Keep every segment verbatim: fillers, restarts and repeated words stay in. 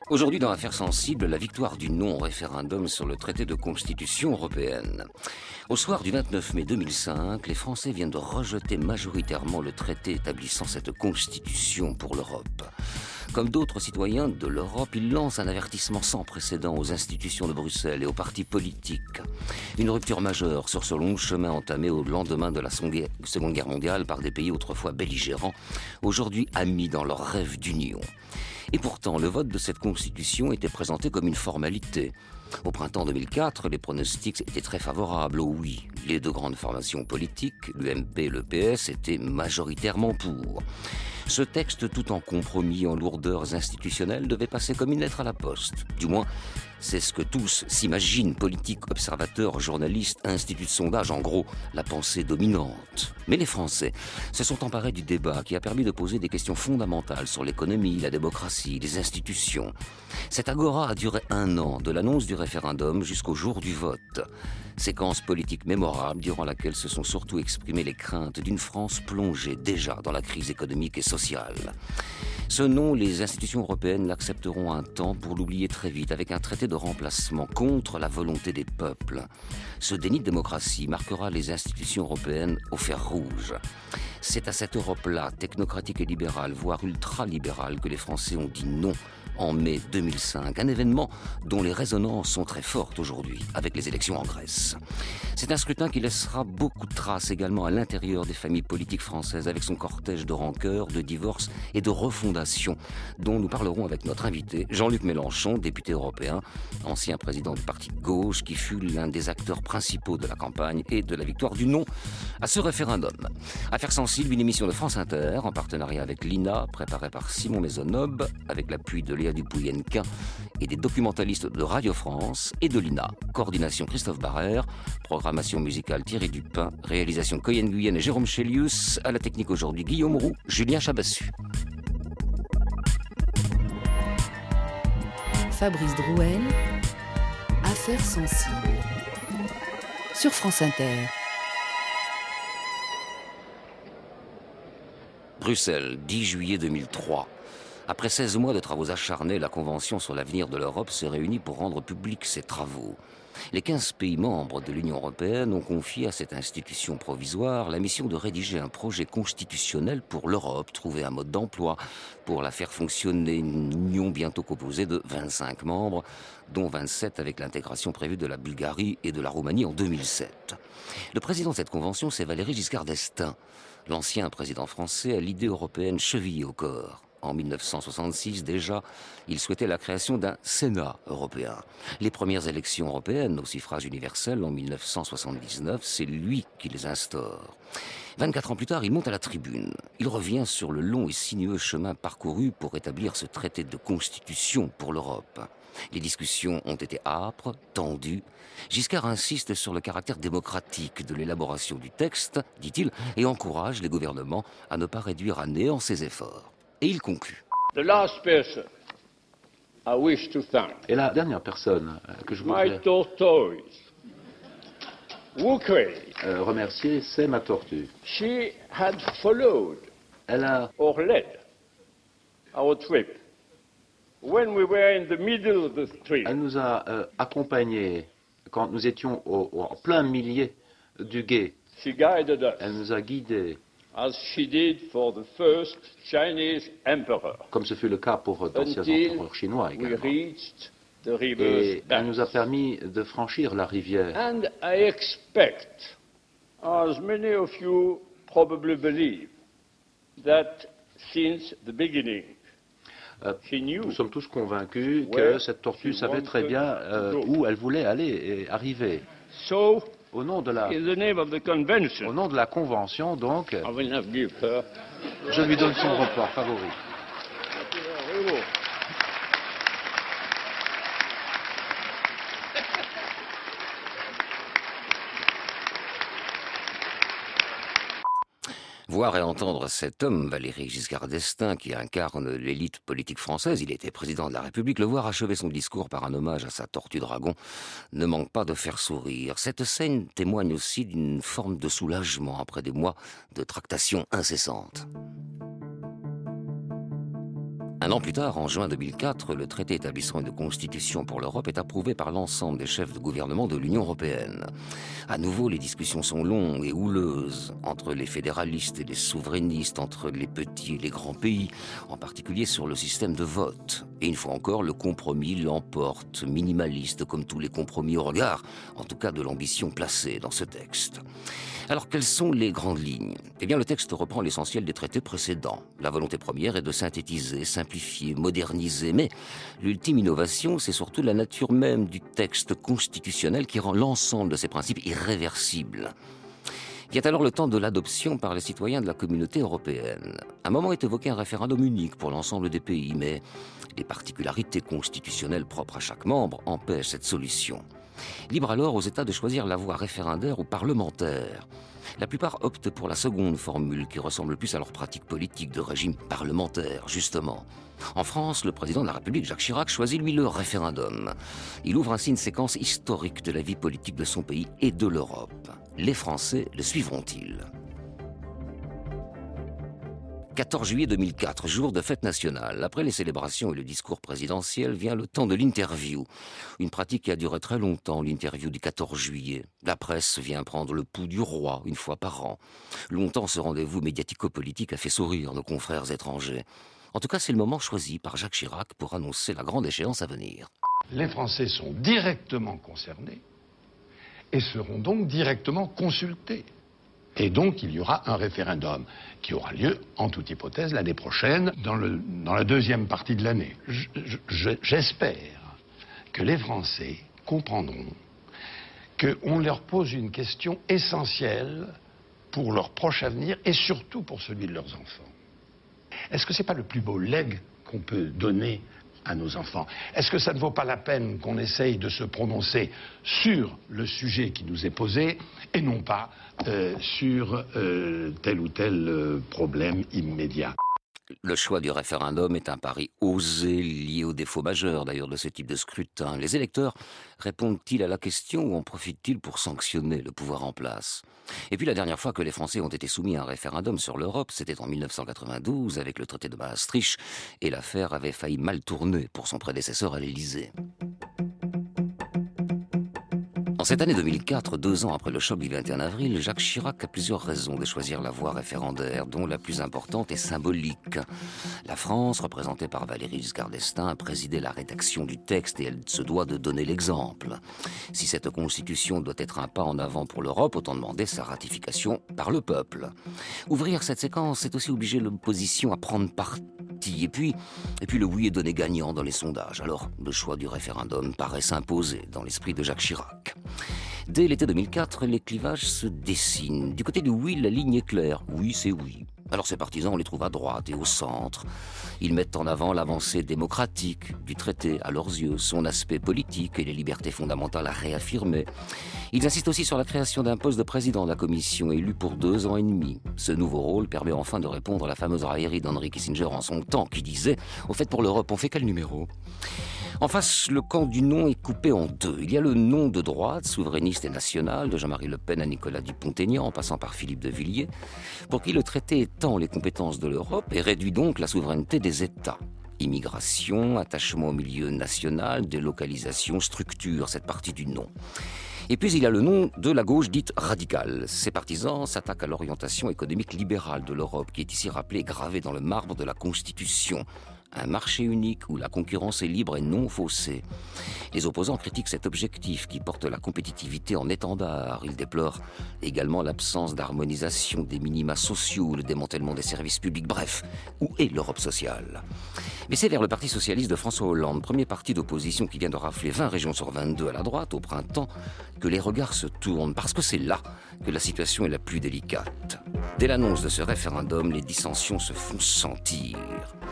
Aujourd'hui, dans l'affaire sensible, la victoire du non au référendum sur le traité de constitution européenne. Au soir du vingt-neuf mai deux mille cinq, les Français viennent de rejeter majoritairement le traité établissant cette constitution pour l'Europe. Comme d'autres citoyens de l'Europe, ils lancent un avertissement sans précédent aux institutions de Bruxelles et aux partis politiques. Une rupture majeure sur ce long chemin entamé au lendemain de la Seconde Guerre mondiale par des pays autrefois belligérants, aujourd'hui amis dans leur rêve d'union. Et pourtant, le vote de cette constitution était présenté comme une formalité. Au printemps deux mille quatre, les pronostics étaient très favorables au oui. Les deux grandes formations politiques, l'U M P et le P S, étaient majoritairement pour. Ce texte, tout en compromis en lourdeurs institutionnelles, devait passer comme une lettre à la poste. Du moins, c'est ce que tous s'imaginent, politiques, observateurs, journalistes, instituts de sondage, en gros, la pensée dominante. Mais les Français se sont emparés du débat qui a permis de poser des questions fondamentales sur l'économie, la démocratie, les institutions. Cette agora a duré un an, de l'annonce du référendum jusqu'au jour du vote. Séquence politique mémorable durant laquelle se sont surtout exprimées les craintes d'une France plongée déjà dans la crise économique et sociale. Ce non, les institutions européennes l'accepteront un temps pour l'oublier très vite avec un traité de remplacement contre la volonté des peuples. Ce déni de démocratie marquera les institutions européennes au fer rouge. C'est à cette Europe-là, technocratique et libérale, voire ultra-libérale, que les Français ont dit non en mai deux mille cinq, un événement dont les résonances sont très fortes aujourd'hui, avec les élections en Grèce. C'est un scrutin qui laissera beaucoup de traces également à l'intérieur des familles politiques françaises, avec son cortège de rancœurs, de divorces et de refondation, dont nous parlerons avec notre invité, Jean-Luc Mélenchon, député européen, ancien président du parti de gauche, qui fut l'un des acteurs principaux de la campagne et de la victoire du non à ce référendum. Affaire sensible, une émission de France Inter, en partenariat avec l'I N A, préparée par Simon Maisonneuve, avec l'appui de Léa Dupouyenka et des documentalistes de Radio France et de l'I N A. Coordination Christophe Barrère, programmation musicale Thierry Dupin, réalisation Coyen Guyenne et Jérôme Chélius, à la technique aujourd'hui Guillaume Roux, Julien Chabassu. Fabrice Drouel, Affaires sensibles, sur France Inter. Bruxelles, dix juillet deux mille trois. Après seize mois de travaux acharnés, la Convention sur l'avenir de l'Europe se réunit pour rendre publics ses travaux. Les quinze pays membres de l'Union européenne ont confié à cette institution provisoire la mission de rédiger un projet constitutionnel pour l'Europe, trouver un mode d'emploi pour la faire fonctionner, une union bientôt composée de vingt-cinq membres, dont vingt-sept avec l'intégration prévue de la Bulgarie et de la Roumanie en deux mille sept. Le président de cette convention, c'est Valéry Giscard d'Estaing. L'ancien président français a l'idée européenne chevillée au corps. En mille neuf cent soixante-six, déjà, il souhaitait la création d'un Sénat européen. Les premières élections européennes au suffrage universel en mille neuf cent soixante-dix-neuf, c'est lui qui les instaure. vingt-quatre ans plus tard, il monte à la tribune. Il revient sur le long et sinueux chemin parcouru pour établir ce traité de constitution pour l'Europe. Les discussions ont été âpres, tendues. Giscard insiste sur le caractère démocratique de l'élaboration du texte, dit-il, et encourage les gouvernements à ne pas réduire à néant ses efforts. Et il conclut. The last person I wish to thank. Et la dernière personne que je voudrais My tortoise. Wukwe. euh, remercier, c'est ma tortue. She had followed Elle a, or led our trip. When we were in the middle of the trip, elle nous a euh, accompagnés quand nous étions au, au, en plein milieu du gué. she guided us, Elle nous a guidés, as she did for the first Chinese emperor, comme ce fut le cas pour d'anciens until empereurs chinois we également. reached the river's Et elle nous a banks. permis de franchir la rivière. And I expect, as many of you probably believe, that since the beginning, Euh, she knew Nous sommes tous convaincus where que cette tortue she savait très wanted bien to euh, go. où elle voulait aller et arriver. So, Au nom de la, in the name of the au convention, nom de la convention, donc, I will not give her. je lui donne son repas favori. Voir et entendre cet homme, Valéry Giscard d'Estaing, qui incarne l'élite politique française, il était président de la République, le voir achever son discours par un hommage à sa tortue dragon ne manque pas de faire sourire. Cette scène témoigne aussi d'une forme de soulagement après des mois de tractations incessantes. Un an plus tard, en juin deux mille quatre, le traité établissant une constitution pour l'Europe est approuvé par l'ensemble des chefs de gouvernement de l'Union européenne. À nouveau, les discussions sont longues et houleuses entre les fédéralistes et les souverainistes, entre les petits et les grands pays, en particulier sur le système de vote. Et une fois encore, le compromis l'emporte, minimaliste comme tous les compromis au regard, en tout cas de l'ambition placée dans ce texte. Alors, quelles sont les grandes lignes ? Eh bien, le texte reprend l'essentiel des traités précédents. La volonté première est de synthétiser, simplifier, moderniser, mais l'ultime innovation, c'est surtout la nature même du texte constitutionnel qui rend l'ensemble de ces principes irréversibles. Il y a alors le temps de l'adoption par les citoyens de la communauté européenne. Un moment est évoqué un référendum unique pour l'ensemble des pays, mais les particularités constitutionnelles propres à chaque membre empêchent cette solution. Libre alors aux États de choisir la voie référendaire ou parlementaire. La plupart optent pour la seconde formule qui ressemble plus à leur pratique politique de régime parlementaire, justement. En France, le président de la République, Jacques Chirac, choisit lui le référendum. Il ouvre ainsi une séquence historique de la vie politique de son pays et de l'Europe. Les Français le suivront-ils ? quatorze juillet deux mille quatre, jour de fête nationale. Après les célébrations et le discours présidentiel, vient le temps de l'interview. Une pratique qui a duré très longtemps, l'interview du quatorze juillet. La presse vient prendre le pouls du roi une fois par an. Longtemps, ce rendez-vous médiatico-politique a fait sourire nos confrères étrangers. En tout cas, c'est le moment choisi par Jacques Chirac pour annoncer la grande échéance à venir. Les Français sont directement concernés et seront donc directement consultés. Et donc, il y aura un référendum qui aura lieu, en toute hypothèse, l'année prochaine, dans, le, dans la deuxième partie de l'année. J'espère que les Français comprendront qu'on leur pose une question essentielle pour leur proche avenir et surtout pour celui de leurs enfants. Est-ce que ce n'est pas le plus beau legs qu'on peut donner à nos enfants? Est-ce que ça ne vaut pas la peine qu'on essaye de se prononcer sur le sujet qui nous est posé et non pas euh, sur euh, tel ou tel euh, problème immédiat? Le choix du référendum est un pari osé, lié aux défauts majeurs d'ailleurs de ce type de scrutin. Les électeurs répondent-ils à la question ou en profitent-ils pour sanctionner le pouvoir en place? Et puis la dernière fois que les Français ont été soumis à un référendum sur l'Europe, c'était en mille neuf cent quatre-vingt-douze avec le traité de Maastricht, et l'affaire avait failli mal tourner pour son prédécesseur à l'Élysée. En cette année deux mille quatre, deux ans après le choc du vingt et un avril, Jacques Chirac a plusieurs raisons de choisir la voie référendaire, dont la plus importante est symbolique. La France, représentée par Valéry Giscard d'Estaing, a présidé la rédaction du texte et elle se doit de donner l'exemple. Si cette constitution doit être un pas en avant pour l'Europe, autant demander sa ratification par le peuple. Ouvrir cette séquence, c'est aussi obliger l'opposition à prendre parti. Et puis, et puis le oui est donné gagnant dans les sondages. Alors, le choix du référendum paraît s'imposer dans l'esprit de Jacques Chirac. Dès l'été deux mille quatre, les clivages se dessinent. Du côté du oui, la ligne est claire. Oui, c'est oui. Alors ses partisans, on les trouve à droite et au centre. Ils mettent en avant l'avancée démocratique du traité, à leurs yeux, son aspect politique et les libertés fondamentales à réaffirmer. Ils insistent aussi sur la création d'un poste de président de la Commission, élu pour deux ans et demi. Ce nouveau rôle permet enfin de répondre à la fameuse raillerie d'Henry Kissinger en son temps, qui disait « Au fait, pour l'Europe, on fait quel numéro ?» En face, le camp du non est coupé en deux. Il y a le non de droite, souverainiste et national, de Jean-Marie Le Pen à Nicolas Dupont-Aignan, en passant par Philippe de Villiers, pour qui le traité étend les compétences de l'Europe et réduit donc la souveraineté des États. Immigration, attachement au milieu national, délocalisation, structure, cette partie du non. Et puis il y a le nom de la gauche dite radicale. Ses partisans s'attaquent à l'orientation économique libérale de l'Europe, qui est ici rappelée et gravée dans le marbre de la Constitution. Un marché unique où la concurrence est libre et non faussée. Les opposants critiquent cet objectif qui porte la compétitivité en étendard. Ils déplorent également l'absence d'harmonisation des minima sociaux, le démantèlement des services publics. Bref, où est l'Europe sociale? Mais c'est vers le Parti socialiste de François Hollande, premier parti d'opposition qui vient de rafler vingt régions sur vingt-deux à la droite au printemps, que les regards se tournent, parce que c'est là que la situation est la plus délicate. Dès l'annonce de ce référendum, les dissensions se font sentir.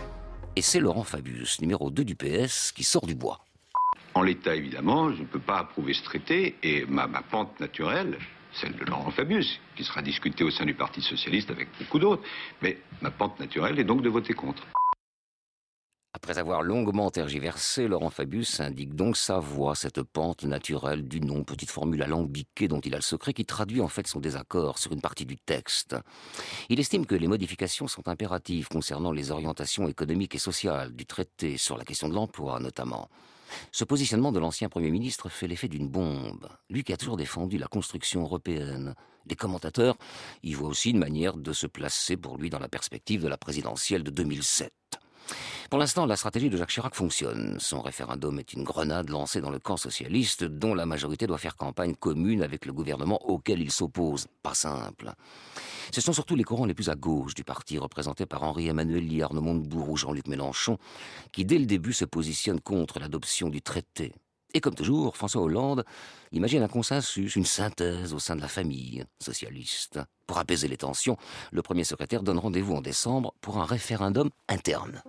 Et c'est Laurent Fabius, numéro deux du P S, qui sort du bois. En l'état, évidemment, je ne peux pas approuver ce traité et ma, ma pente naturelle, celle de Laurent Fabius, qui sera discutée au sein du Parti socialiste avec beaucoup d'autres, mais ma pente naturelle est donc de voter contre. Après avoir longuement tergiversé, Laurent Fabius indique donc sa voie, cette pente naturelle du non, petite formule alambiquée dont il a le secret qui traduit en fait son désaccord sur une partie du texte. Il estime que les modifications sont impératives concernant les orientations économiques et sociales du traité, sur la question de l'emploi notamment. Ce positionnement de l'ancien Premier ministre fait l'effet d'une bombe, lui qui a toujours défendu la construction européenne. Les commentateurs y voient aussi une manière de se placer pour lui dans la perspective de la présidentielle de deux mille sept. Pour l'instant, la stratégie de Jacques Chirac fonctionne. Son référendum est une grenade lancée dans le camp socialiste dont la majorité doit faire campagne commune avec le gouvernement auquel il s'oppose. Pas simple. Ce sont surtout les courants les plus à gauche du parti, représentés par Henri-Emmanuel Ly, Arnaud Montebourg ou Jean-Luc Mélenchon, qui dès le début se positionnent contre l'adoption du traité. Et comme toujours, François Hollande imagine un consensus, une synthèse au sein de la famille socialiste. Pour apaiser les tensions, le premier secrétaire donne rendez-vous en décembre pour un référendum interne.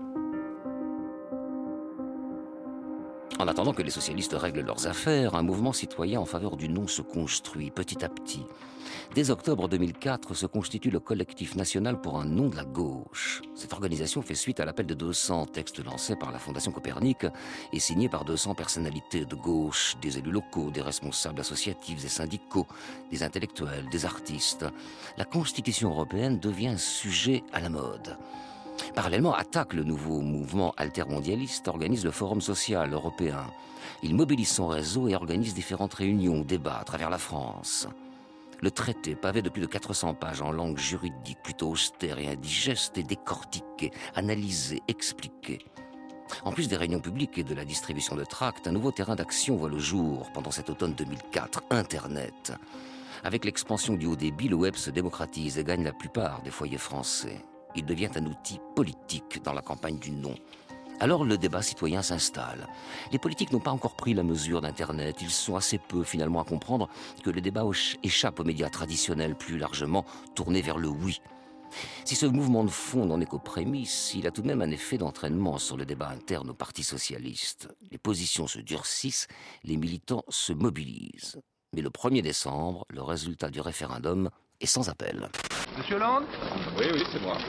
En attendant que les socialistes règlent leurs affaires, un mouvement citoyen en faveur du non se construit petit à petit. Dès octobre deux mille quatre se constitue le collectif national pour un non de la gauche. Cette organisation fait suite à l'appel de deux cents textes lancés par la Fondation Copernic et signés par deux cents personnalités de gauche, des élus locaux, des responsables associatifs et syndicaux, des intellectuels, des artistes. La Constitution européenne devient un sujet à la mode. Parallèlement, Attaque, le nouveau mouvement altermondialiste, organise le Forum social européen. Il mobilise son réseau et organise différentes réunions, débats à travers la France. Le traité, pavé de plus de quatre cents pages en langue juridique plutôt austère et indigeste, est décortiqué, analysé, expliqué. En plus des réunions publiques et de la distribution de tracts, un nouveau terrain d'action voit le jour pendant cet automne deux mille quatre, Internet. Avec l'expansion du haut débit, le web se démocratise et gagne la plupart des foyers français. Il devient un outil politique dans la campagne du non. Alors le débat citoyen s'installe. Les politiques n'ont pas encore pris la mesure d'Internet. Ils sont assez peu finalement à comprendre que le débat échappe aux médias traditionnels plus largement tournés vers le oui. Si ce mouvement de fond n'en est qu'aux prémices, il a tout de même un effet d'entraînement sur le débat interne au Parti socialiste. Les positions se durcissent, les militants se mobilisent. Mais le premier décembre, le résultat du référendum est sans appel. Monsieur Hollande ? Oui, oui, c'est moi.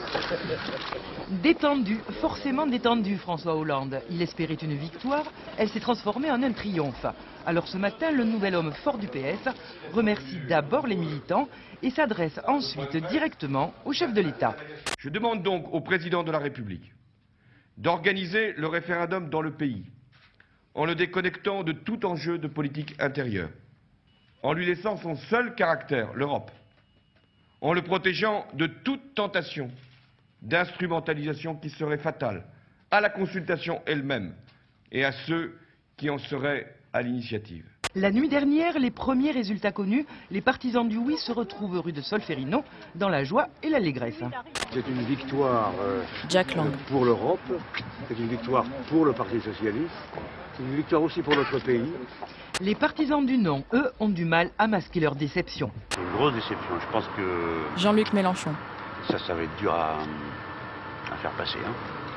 Détendu, forcément détendu, François Hollande. Il espérait une victoire, elle s'est transformée en un triomphe. Alors ce matin, le nouvel homme fort du P S remercie d'abord les militants et s'adresse ensuite directement au chef de l'État. Je demande donc au président de la République d'organiser le référendum dans le pays, en le déconnectant de tout enjeu de politique intérieure, en lui laissant son seul caractère, l'Europe, en le protégeant de toute tentation d'instrumentalisation qui serait fatale à la consultation elle-même et à ceux qui en seraient à l'initiative. La nuit dernière, les premiers résultats connus, les partisans du oui se retrouvent rue de Solferino dans la joie et l'allégresse. C'est une victoire euh, Jack Lang. pour l'Europe, c'est une victoire pour le Parti socialiste, c'est une victoire aussi pour notre pays. Les partisans du non, eux, ont du mal à masquer leur déception. C'est une grosse déception. Je pense que Jean-Luc Mélenchon. ça, ça va être dur à, à faire passer. Hein.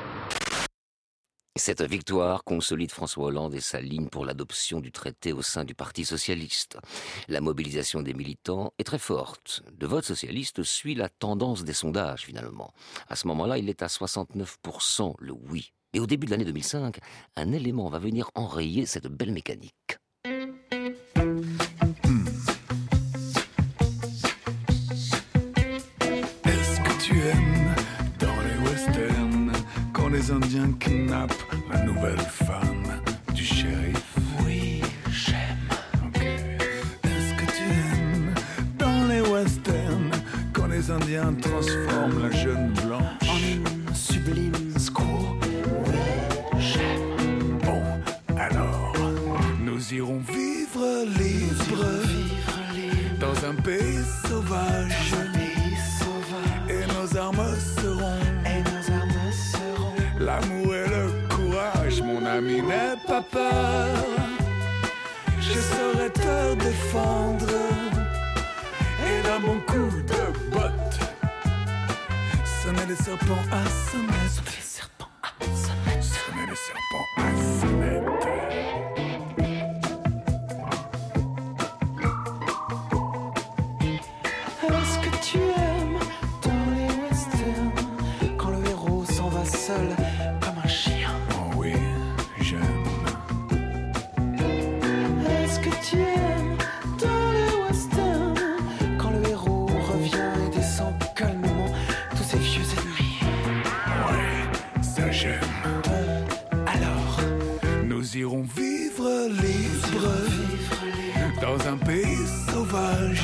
Cette victoire consolide François Hollande et sa ligne pour l'adoption du traité au sein du Parti socialiste. La mobilisation des militants est très forte. Le vote socialiste suit la tendance des sondages, finalement. À ce moment-là, il est à soixante-neuf pour cent le oui. Et au début de l'année deux mille cinq, un élément va venir enrayer cette belle mécanique. Est-ce que tu aimes dans les westerns quand les Indiens kidnappent la nouvelle femme du shérif? Oui, j'aime. Ok. Est-ce que tu aimes dans les westerns quand les Indiens transforment la jeune blanche en une sublime squaw? Oui, j'aime. Bon, alors, nous irons vivre libre dans un pays sauvage. Et nos armes seront, et nos armes seront l'amour et le courage, mon ami, n'aie pas peur. Je saurai te défendre et d'un bon coup de botte sonner les serpents à sonnette. Sonner les serpents à sonnette. Sonner les serpents à sonnette. Est-ce que tu aimes dans les westerns quand le héros s'en va seul comme un chien? dans un pays sauvage.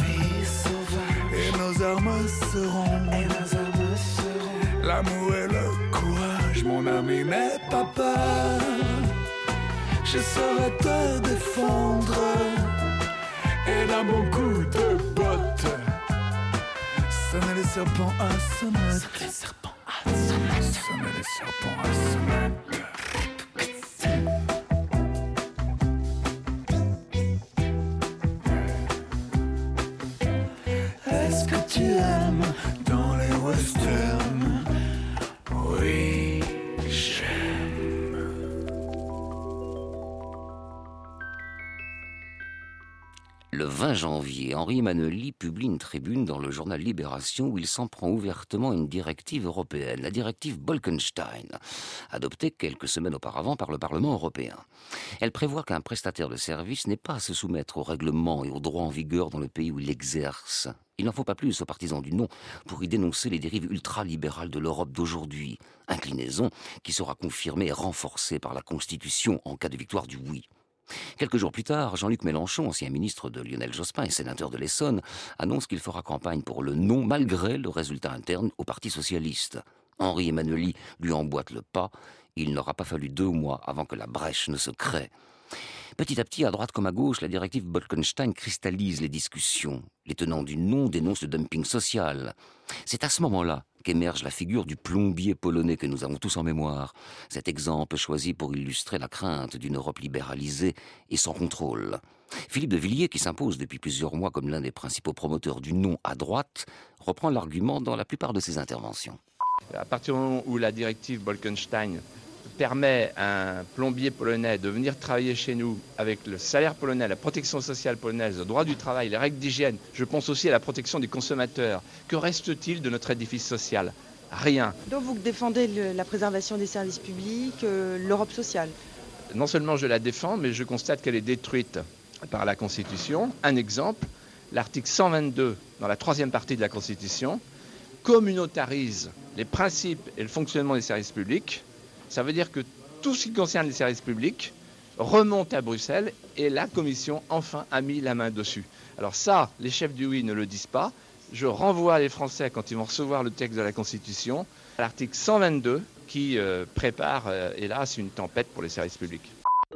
Et nos armes seront, et nos armes seront l'amour et le courage. Mon ami, n'aie pas peur, je saurai te défendre. Et d'un bon coup de botte, sonner les serpents à sonnette. Sonner les serpents à sonnette. Sonner les serpents à sonnette. Est-ce que tu aimes dans les westerns? Oui, j'aime. Le vingt janvier, Henri Emmanuelli publie une tribune dans le journal Libération où il s'en prend ouvertement à une directive européenne, la directive Bolkestein, adoptée quelques semaines auparavant par le Parlement européen. Elle prévoit qu'un prestataire de service n'ait pas à se soumettre aux règlements et aux droits en vigueur dans le pays où il exerce. Il n'en faut pas plus aux partisans du non pour y dénoncer les dérives ultralibérales de l'Europe d'aujourd'hui, inclinaison qui sera confirmée et renforcée par la Constitution en cas de victoire du oui. Quelques jours plus tard, Jean-Luc Mélenchon, ancien ministre de Lionel Jospin et sénateur de l'Essonne, annonce qu'il fera campagne pour le non malgré le résultat interne au Parti socialiste. Henri Emmanuelli lui emboîte le pas. Il n'aura pas fallu deux mois avant que la brèche ne se crée. Petit à petit, à droite comme à gauche, la directive Bolkestein cristallise les discussions. Les tenants du non dénoncent le dumping social. C'est à ce moment-là qu'émerge la figure du plombier polonais que nous avons tous en mémoire. Cet exemple choisi pour illustrer la crainte d'une Europe libéralisée et sans contrôle. Philippe de Villiers, qui s'impose depuis plusieurs mois comme l'un des principaux promoteurs du non à droite, reprend l'argument dans la plupart de ses interventions. À partir du moment où la directive Bolkestein permet à un plombier polonais de venir travailler chez nous avec le salaire polonais, la protection sociale polonaise, le droit du travail, les règles d'hygiène, je pense aussi à la protection des consommateurs. Que reste-t-il de notre édifice social? Rien. Donc vous défendez le, la préservation des services publics, euh, l'Europe sociale? Non seulement je la défends, mais je constate qu'elle est détruite par la Constitution. Un exemple, l'article cent vingt-deux, dans la troisième partie de la Constitution, communautarise les principes et le fonctionnement des services publics. Ça veut dire que tout ce qui concerne les services publics remonte à Bruxelles et la Commission, enfin, a mis la main dessus. Alors ça, les chefs du oui ne le disent pas. Je renvoie les Français, quand ils vont recevoir le texte de la Constitution, à l'article cent vingt-deux qui euh, prépare, euh, hélas, une tempête pour les services publics.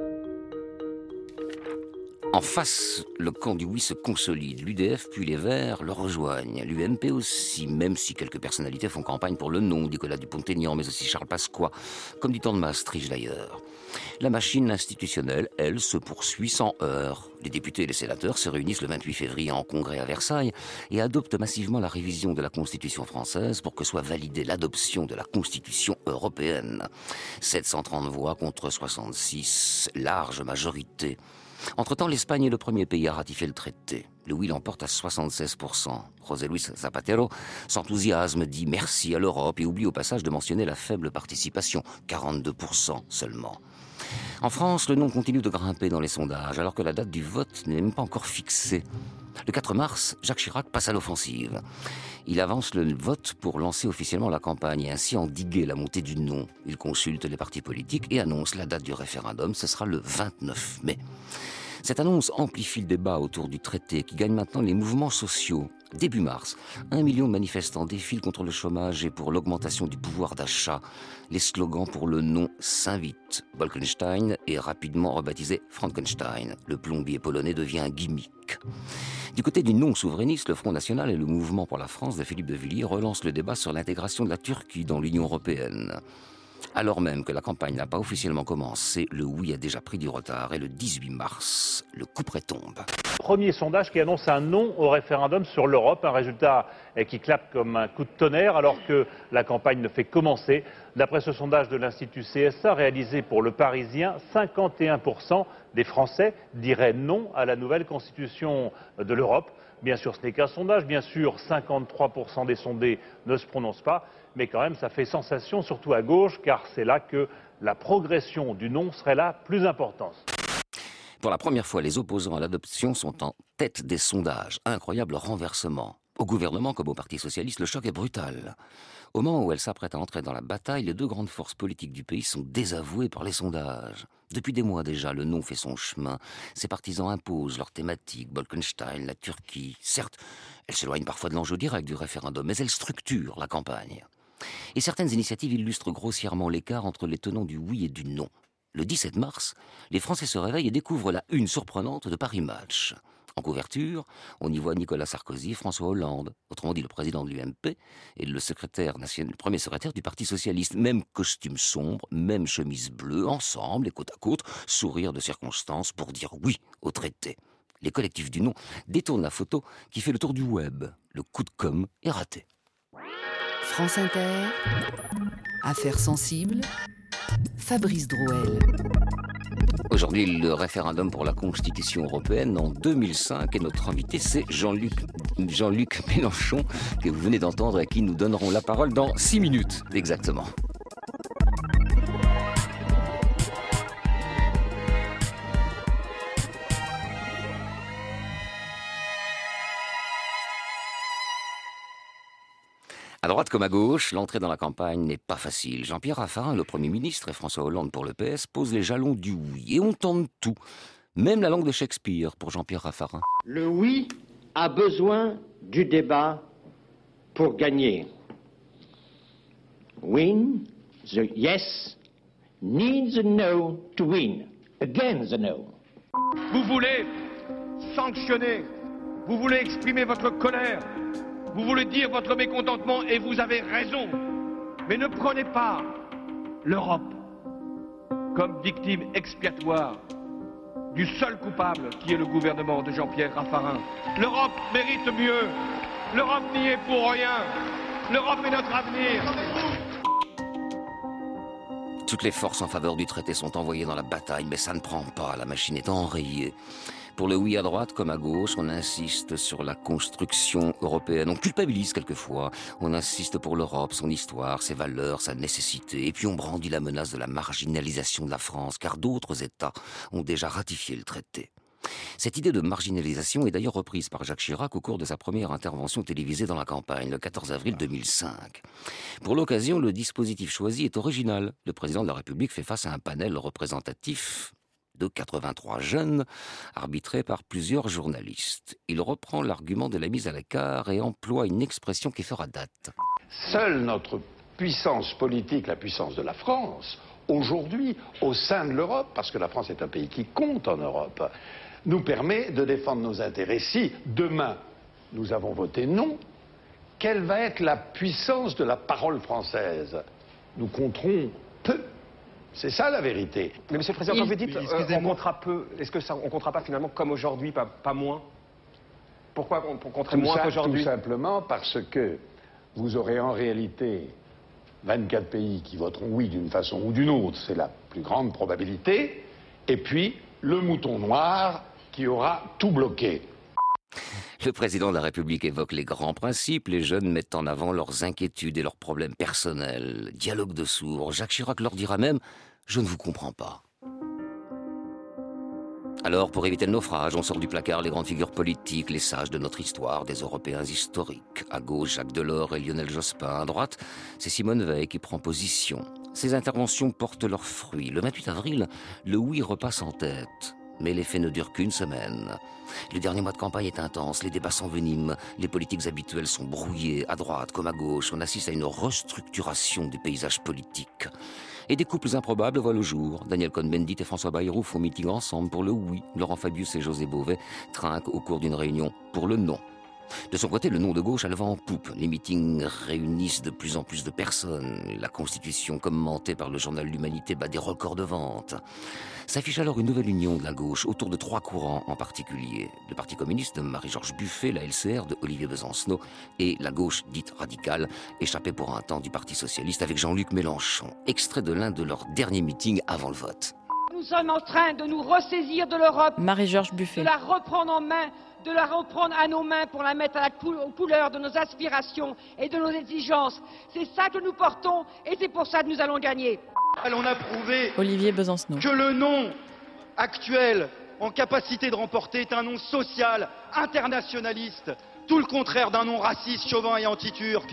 En face, le camp du oui se consolide. L'U D F puis les Verts le rejoignent. L'U M P aussi, même si quelques personnalités font campagne pour le non. Nicolas Dupont-Aignan, mais aussi Charles Pasqua, comme du temps de Maastricht d'ailleurs. La machine institutionnelle, elle, se poursuit sans heurts. Les députés et les sénateurs se réunissent le vingt-huit février en congrès à Versailles et adoptent massivement la révision de la Constitution française pour que soit validée l'adoption de la Constitution européenne. sept cent trente voix contre soixante-six, large majorité. Entre-temps, l'Espagne est le premier pays à ratifier le traité. Le oui l'emporte à soixante-seize pour cent. José Luis Zapatero s'enthousiasme, dit merci à l'Europe et oublie au passage de mentionner la faible participation, quarante-deux pour cent seulement. En France, le non continue de grimper dans les sondages, alors que la date du vote n'est même pas encore fixée. Le quatre mars, Jacques Chirac passe à l'offensive. Il avance le vote pour lancer officiellement la campagne et ainsi endiguer la montée du non. Il consulte les partis politiques et annonce la date du référendum, ce sera le vingt-neuf mai. Cette annonce amplifie le débat autour du traité qui gagne maintenant les mouvements sociaux. Début mars, un million de manifestants défilent contre le chômage et pour l'augmentation du pouvoir d'achat. Les slogans pour le non s'invitent. Bolkestein est rapidement rebaptisé Frankenstein. Le plombier polonais devient un gimmick. Du côté du non souverainiste, le Front National et le Mouvement pour la France de Philippe de Villiers relancent le débat sur l'intégration de la Turquie dans l'Union européenne. Alors même que la campagne n'a pas officiellement commencé, le oui a déjà pris du retard et le dix-huit mars, le couperet tombe. Premier sondage qui annonce un non au référendum sur l'Europe, un résultat qui claque comme un coup de tonnerre alors que la campagne ne fait commencer. D'après ce sondage de l'Institut C S A réalisé pour Le Parisien, cinquante et un pour cent des Français diraient non à la nouvelle constitution de l'Europe. Bien sûr, ce n'est qu'un sondage, bien sûr, cinquante-trois pour cent des sondés ne se prononcent pas, mais quand même, ça fait sensation, surtout à gauche, car c'est là que la progression du non serait la plus importante. Pour la première fois, les opposants à l'adoption sont en tête des sondages. Incroyable renversement. Au gouvernement comme au Parti socialiste, le choc est brutal. Au moment où elle s'apprête à entrer dans la bataille, les deux grandes forces politiques du pays sont désavouées par les sondages. Depuis des mois déjà, le non fait son chemin. Ses partisans imposent leurs thématiques, Bolkenstein, la Turquie. Certes, elle s'éloigne parfois de l'enjeu direct du référendum, mais elle structure la campagne. Et certaines initiatives illustrent grossièrement l'écart entre les tenants du oui et du non. Le dix-sept mars, les Français se réveillent et découvrent la une surprenante de Paris Match. En couverture, on y voit Nicolas Sarkozy, François Hollande, autrement dit le président de l'U M P, et le, secrétaire national, le premier secrétaire du Parti socialiste. Même costume sombre, même chemise bleue, ensemble et côte à côte, sourire de circonstance pour dire oui au traité. Les collectifs du non détournent la photo qui fait le tour du web. Le coup de com' est raté. France Inter, affaires sensibles, Fabrice Drouel. Aujourd'hui, le référendum pour la Constitution européenne en deux mille cinq et notre invité, c'est Jean-Luc, Jean-Luc Mélenchon, que vous venez d'entendre et à qui nous donnerons la parole dans six minutes exactement. À droite comme à gauche, l'entrée dans la campagne n'est pas facile. Jean-Pierre Raffarin, le Premier ministre, et François Hollande pour le P S posent les jalons du oui. Et on tente tout, même la langue de Shakespeare pour Jean-Pierre Raffarin. Le oui a besoin du débat pour gagner. Win, the yes, needs a no to win. Again the no. Vous voulez sanctionner, vous voulez exprimer votre colère, vous voulez dire votre mécontentement et vous avez raison. Mais ne prenez pas l'Europe comme victime expiatoire du seul coupable qui est le gouvernement de Jean-Pierre Raffarin. L'Europe mérite mieux. L'Europe n'y est pour rien. L'Europe est notre avenir. Toutes les forces en faveur du traité sont envoyées dans la bataille, mais ça ne prend pas, la machine est enrayée. Pour le oui à droite comme à gauche, on insiste sur la construction européenne. On culpabilise quelquefois. On insiste pour l'Europe, son histoire, ses valeurs, sa nécessité. Et puis on brandit la menace de la marginalisation de la France, car d'autres États ont déjà ratifié le traité. Cette idée de marginalisation est d'ailleurs reprise par Jacques Chirac au cours de sa première intervention télévisée dans la campagne, le quatorze avril deux mille cinq. Pour l'occasion, le dispositif choisi est original. Le président de la République fait face à un panel représentatif de quatre-vingt-trois jeunes, arbitrés par plusieurs journalistes. Il reprend l'argument de la mise à l'écart et emploie une expression qui fera date. Seule notre puissance politique, la puissance de la France, aujourd'hui, au sein de l'Europe, parce que la France est un pays qui compte en Europe, nous permet de défendre nos intérêts. Si, demain, nous avons voté non, quelle va être la puissance de la parole française? Nous compterons peu. C'est ça la vérité. Mais Monsieur le Président, quand vous dites euh, on comptera peu, est-ce que ça, on comptera pas finalement comme aujourd'hui, pas, pas moins? Pourquoi on, on compterait moins qu'aujourd'hui? Tout simplement parce que vous aurez en réalité vingt-quatre pays qui voteront oui d'une façon ou d'une autre, c'est la plus grande probabilité, et puis le mouton noir qui aura tout bloqué. Le président de la République évoque les grands principes, les jeunes mettent en avant leurs inquiétudes et leurs problèmes personnels. Dialogue de sourds, Jacques Chirac leur dira même « Je ne vous comprends pas ». Alors, pour éviter le naufrage, on sort du placard les grandes figures politiques, les sages de notre histoire, des Européens historiques. À gauche, Jacques Delors et Lionel Jospin. À droite, c'est Simone Veil qui prend position. Ces interventions portent leurs fruits. Le vingt-huit avril, le oui repasse en tête. Mais l'effet ne dure qu'une semaine. Le dernier mois de campagne est intense, les débats s'enveniment, les politiques habituelles sont brouillées, à droite comme à gauche, on assiste à une restructuration du paysage politique. Et des couples improbables voient le jour. Daniel Cohn-Bendit et François Bayrou font meeting ensemble pour le oui. Laurent Fabius et José Bové trinquent au cours d'une réunion pour le non. De son côté, le non de gauche a le vent en poupe. Les meetings réunissent de plus en plus de personnes. La Constitution, commentée par le journal L'Humanité, bat des records de vente. S'affiche alors une nouvelle union de la gauche, autour de trois courants en particulier. Le Parti communiste de Marie-Georges Buffet, la L C R de Olivier Besancenot, et la gauche dite radicale, échappée pour un temps du Parti socialiste avec Jean-Luc Mélenchon. Extrait de l'un de leurs derniers meetings avant le vote. Nous sommes en train de nous ressaisir de l'Europe, Marie-Georges Buffet, de la reprendre en main, de la reprendre à nos mains pour la mettre à la cou- aux couleurs de nos aspirations et de nos exigences. C'est ça que nous portons et c'est pour ça que nous allons gagner. On a prouvé Olivier Besancenot que le non actuel en capacité de remporter est un nom social, internationaliste, tout le contraire d'un nom raciste, chauvin et anti-turc.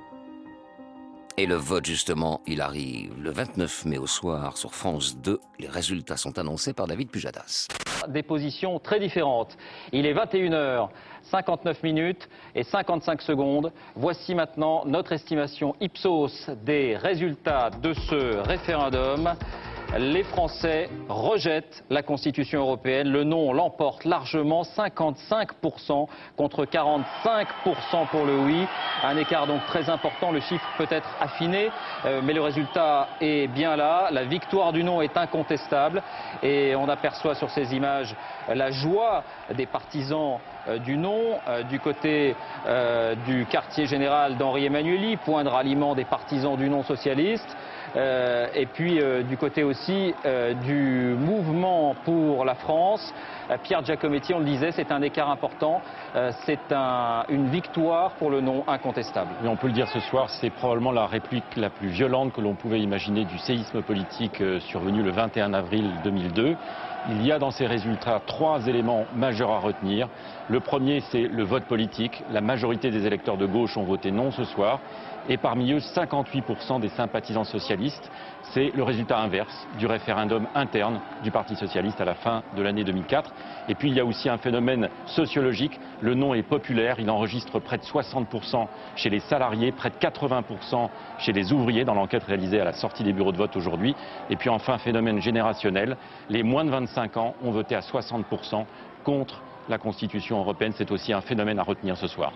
Et le vote, justement, il arrive le vingt-neuf mai au soir sur France deux. Les résultats sont annoncés par David Pujadas. Des positions très différentes. Il est vingt et une heures cinquante-neuf minutes et cinquante-cinq secondes. Voici maintenant notre estimation Ipsos des résultats de ce référendum. Les Français rejettent la Constitution européenne. Le non l'emporte largement, cinquante-cinq pour cent contre quarante-cinq pour cent pour le oui. Un écart donc très important. Le chiffre peut être affiné, euh, mais le résultat est bien là. La victoire du non est incontestable. Et on aperçoit sur ces images la joie des partisans euh, du non, euh, du côté euh, du quartier général d'Henri Emmanuelli, point de ralliement des partisans du non socialiste. Euh, et puis euh, du côté aussi euh, du mouvement pour la France. Euh, Pierre Giacometti, on le disait, c'est un écart important, euh, c'est un, une victoire pour le non incontestable. Et on peut le dire ce soir, c'est probablement la réplique la plus violente que l'on pouvait imaginer du séisme politique euh, survenu le vingt et un avril deux mille deux. Il y a dans ces résultats trois éléments majeurs à retenir. Le premier, c'est le vote politique. La majorité des électeurs de gauche ont voté non ce soir. Et parmi eux, cinquante-huit pour cent des sympathisants socialistes. C'est le résultat inverse du référendum interne du Parti socialiste à la fin de l'année deux mille quatre. Et puis il y a aussi un phénomène sociologique. Le non est populaire. Il enregistre près de soixante pour cent chez les salariés, près de quatre-vingts pour cent chez les ouvriers dans l'enquête réalisée à la sortie des bureaux de vote aujourd'hui. Et puis enfin, phénomène générationnel. Les moins de vingt-cinq ans ont voté à soixante pour cent contre la Constitution européenne. C'est aussi un phénomène à retenir ce soir.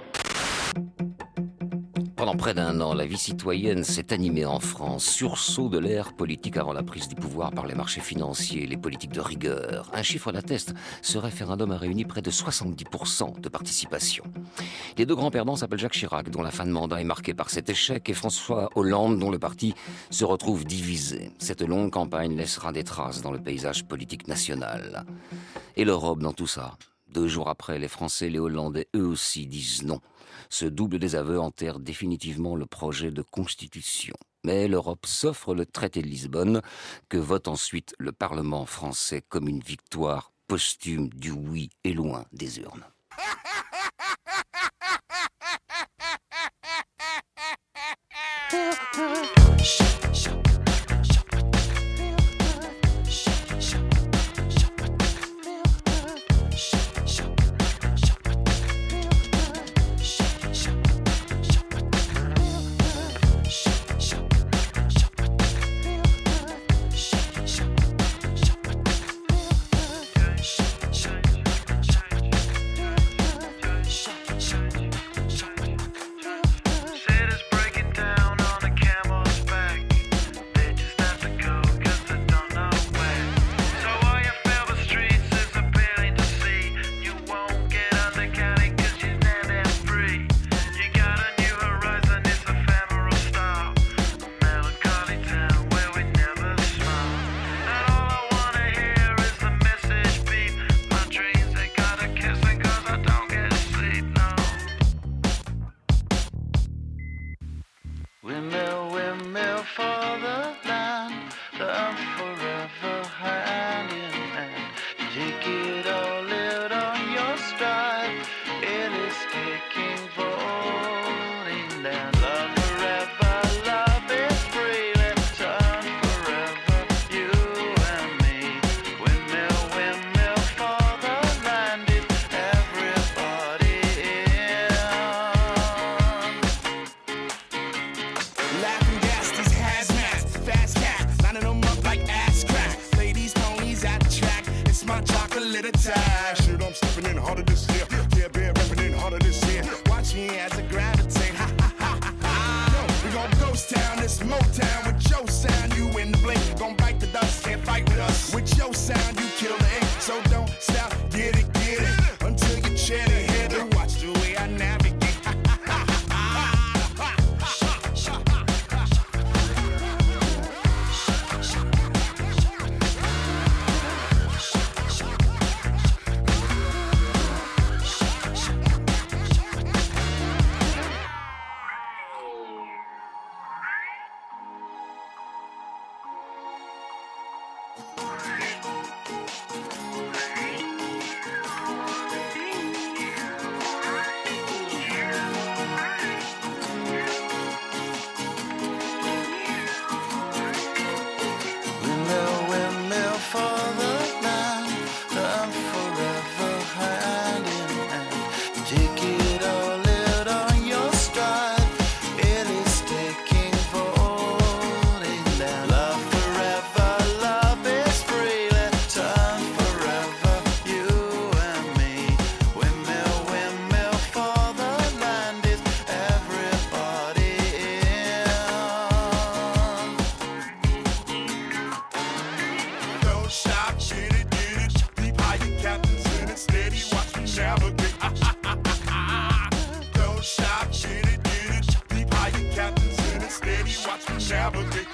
Pendant près d'un an, la vie citoyenne s'est animée en France. Sursaut de l'ère politique avant la prise du pouvoir par les marchés financiers, les politiques de rigueur. Un chiffre l'atteste, ce référendum a réuni près de soixante-dix pour cent de participation. Les deux grands perdants s'appellent Jacques Chirac, dont la fin de mandat est marquée par cet échec, et François Hollande, dont le parti se retrouve divisé. Cette longue campagne laissera des traces dans le paysage politique national. Et l'Europe dans tout ça. Deux jours après, les Français et les Hollandais, eux aussi, disent non. Ce double désaveu enterre définitivement le projet de constitution. Mais l'Europe s'offre le traité de Lisbonne, que vote ensuite le Parlement français comme une victoire posthume du oui et loin des urnes. Chabouté.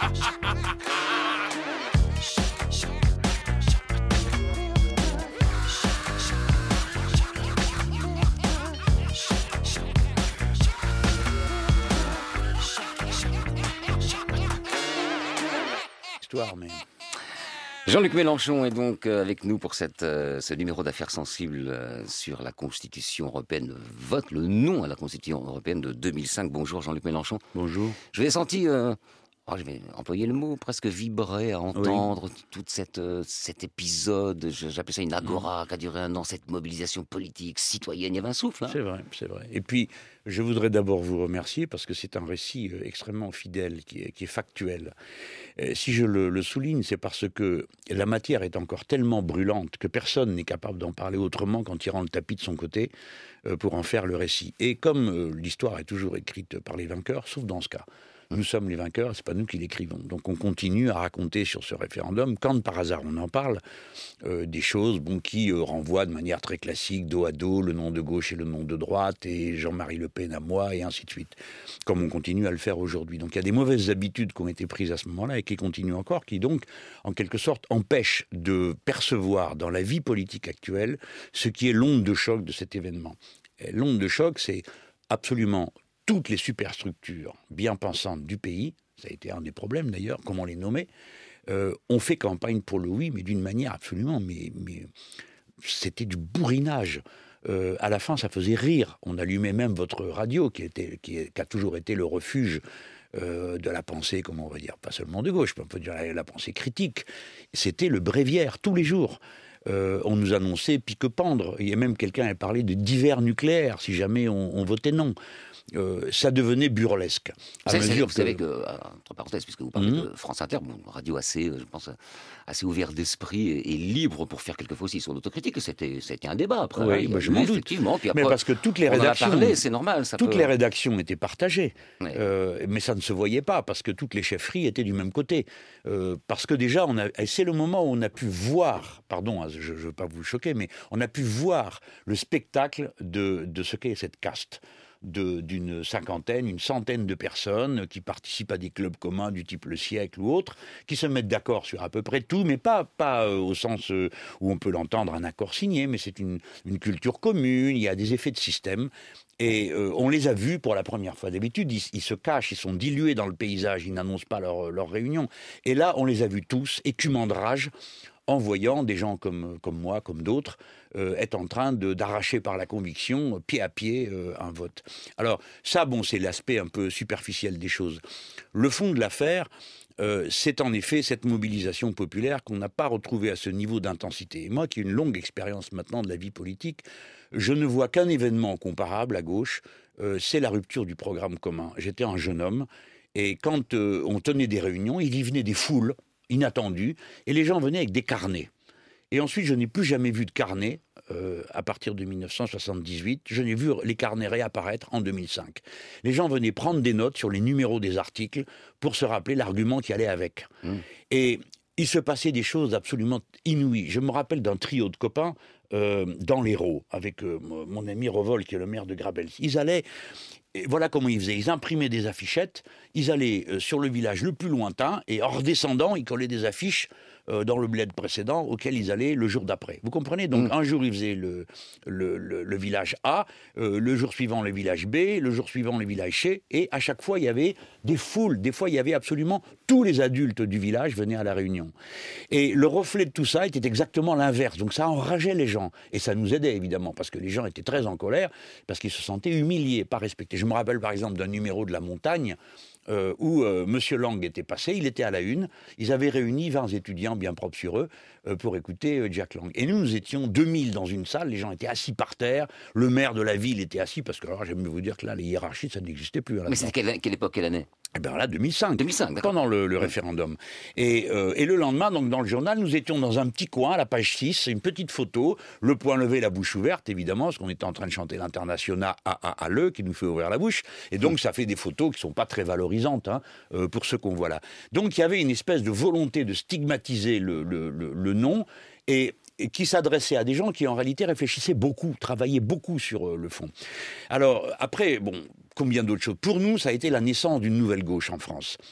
Histoire, mais... Jean-Luc Mélenchon est donc avec nous pour cette, euh, ce numéro d'affaires sensibles euh, sur la Constitution européenne. Vote le non à la Constitution européenne de deux mille cinq. Bonjour Jean-Luc Mélenchon. Bonjour. Je vais senti, euh, oh, je vais employer le mot, presque vibrer à entendre oui. tout cette, euh, cet épisode. J'appelle ça une agora mmh. qui a duré un an, cette mobilisation politique, citoyenne. Il y avait un souffle. Hein. C'est vrai, c'est vrai. Et puis, je voudrais d'abord vous remercier parce que c'est un récit extrêmement fidèle, qui est, qui est factuel. Et si je le, le souligne, c'est parce que la matière est encore tellement brûlante que personne n'est capable d'en parler autrement qu'en tirant le tapis de son côté euh, pour en faire le récit. Et comme euh, l'histoire est toujours écrite par les vainqueurs, sauf dans ce cas, nous sommes les vainqueurs, c'est pas nous qui l'écrivons. Donc on continue à raconter sur ce référendum, quand par hasard on en parle, euh, des choses bon, qui euh, renvoient de manière très classique, dos à dos, le nom de gauche et le nom de droite, et Jean-Marie Le Pen à moi, et ainsi de suite, comme on continue à le faire aujourd'hui. Donc il y a des mauvaises habitudes qui ont été prises à ce moment-là, et qui continuent encore, qui donc, en quelque sorte, empêchent de percevoir dans la vie politique actuelle ce qui est l'onde de choc de cet événement. Et l'onde de choc, c'est absolument toutes les superstructures bien pensantes du pays, ça a été un des problèmes d'ailleurs, comment les nommer, euh, ont fait campagne pour le oui, mais d'une manière absolument, mais, mais c'était du bourrinage. Euh, à la fin, ça faisait rire. On allumait même votre radio, qui, était, qui, est, qui a toujours été le refuge euh, de la pensée, comment on va dire, pas seulement de gauche, mais on peut dire la, la pensée critique. C'était le bréviaire, tous les jours. Euh, on nous annonçait pique-pendre. Il y a même quelqu'un qui a parlé de divers nucléaire, si jamais on, on votait non. Euh, ça devenait burlesque. Vous savez, que... vous savez que, entre parenthèses, puisque vous parlez mmh. de France Inter, bon, radio assez, je pense, assez ouvert d'esprit et, et libre pour faire quelquefois aussi sur l'autocritique, c'était, c'était un débat après. Oui, bah, je m'en doute. Puis après, mais parce que toutes les rédactions, parlé, c'est normal, ça toutes peut... les rédactions étaient partagées, oui. euh, mais ça ne se voyait pas parce que toutes les chefferies étaient du même côté. Euh, parce que déjà, on a, c'est le moment où on a pu voir, pardon, je ne veux pas vous choquer, mais on a pu voir le spectacle de, de ce qu'est cette caste. De, d'une cinquantaine, une centaine de personnes qui participent à des clubs communs du type Le Siècle ou autre, qui se mettent d'accord sur à peu près tout, mais pas, pas euh, au sens euh, où on peut l'entendre, un accord signé, mais c'est une, une culture commune, il y a des effets de système, et euh, on les a vus pour la première fois. D'habitude, ils, ils se cachent, ils sont dilués dans le paysage, ils n'annoncent pas leur, leur réunion. Et là, on les a vus tous, écumants de rage, en voyant des gens comme, comme moi, comme d'autres, euh, être en train de, d'arracher par la conviction, pied à pied, euh, un vote. Alors ça, bon, c'est l'aspect un peu superficiel des choses. Le fond de l'affaire, euh, c'est en effet cette mobilisation populaire qu'on n'a pas retrouvée à ce niveau d'intensité. Et moi, qui ai une longue expérience maintenant de la vie politique, je ne vois qu'un événement comparable à gauche, euh, c'est la rupture du programme commun. J'étais un jeune homme, et quand euh, on tenait des réunions, il y venait des foules, inattendu, et les gens venaient avec des carnets. Et ensuite, je n'ai plus jamais vu de carnet euh, à partir de dix-neuf cent soixante-dix-huit. Je n'ai vu les carnets réapparaître en deux mille cinq. Les gens venaient prendre des notes sur les numéros des articles pour se rappeler l'argument qui allait avec. Mmh. Et il se passait des choses absolument inouïes. Je me rappelle d'un trio de copains euh, dans l'Hérault, avec euh, mon ami Revol, qui est le maire de Grabels. Ils allaient... Et voilà comment ils faisaient. Ils imprimaient des affichettes, ils allaient euh, sur le village le plus lointain, et en redescendant, ils collaient des affiches euh, dans le bled précédent auquel ils allaient le jour d'après. Vous comprenez ? Donc mmh. un jour, ils faisaient le, le, le, le village A, euh, le jour suivant, le village B, le jour suivant, le village C, et à chaque fois, il y avait des foules. Des fois, il y avait absolument tous les adultes du village venaient à la réunion. Et le reflet de tout ça était exactement l'inverse. Donc ça enrageait les gens. Et ça nous aidait, évidemment, parce que les gens étaient très en colère, parce qu'ils se sentaient humiliés, pas respectés. Je me rappelle par exemple d'un numéro de La Montagne euh, où euh, M. Lang était passé, il était à la une, ils avaient réuni vingt étudiants bien propres sur eux euh, pour écouter euh, Jack Lang. Et nous, nous étions deux mille dans une salle, les gens étaient assis par terre, le maire de la ville était assis, parce que alors j'aime vous dire que là, les hiérarchies, ça n'existait plus. Hein, mais c'était quelle, quelle époque, quelle année ? Eh bien là, deux mille cinq, deux mille cinq pendant le, le référendum. Et, euh, et le lendemain, donc dans le journal, nous étions dans un petit coin, à la page six, une petite photo, le poing levé, la bouche ouverte, évidemment, parce qu'on était en train de chanter l'Internationale à, à, à l'E, qui nous fait ouvrir la bouche. Et donc, ça fait des photos qui ne sont pas très valorisantes hein, euh, pour ceux qu'on voit là. Donc, il y avait une espèce de volonté de stigmatiser le, le, le, le non, et... et qui s'adressait à des gens qui, en réalité, réfléchissaient beaucoup, travaillaient beaucoup sur euh, le fond. Alors, après, bon, combien d'autres choses ? Pour nous, ça a été la naissance d'une nouvelle gauche en France.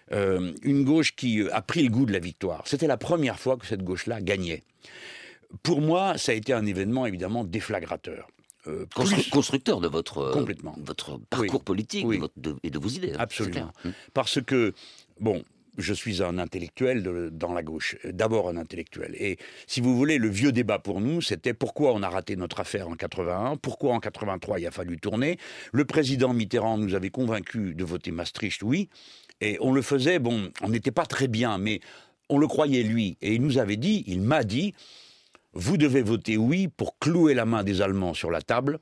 Euh, une gauche qui a pris le goût de la victoire. C'était la première fois que cette gauche-là gagnait. Pour moi, ça a été un événement évidemment déflagrateur. Euh, Constru plus... Constructeur de votre, Complètement. votre parcours oui. politique oui. De votre, de, et de vos idées. Absolument. Parce que, bon, je suis un intellectuel de, dans la gauche, d'abord un intellectuel. Et si vous voulez, le vieux débat pour nous, c'était pourquoi on a raté notre affaire en quatre-vingt-un, pourquoi en quatre-vingt-trois il a fallu tourner. Le président Mitterrand nous avait convaincus de voter Maastricht, oui, et on le faisait, bon, on n'était pas très bien, mais on le croyait lui. Et il nous avait dit, il m'a dit, vous devez voter oui pour clouer la main des Allemands sur la table,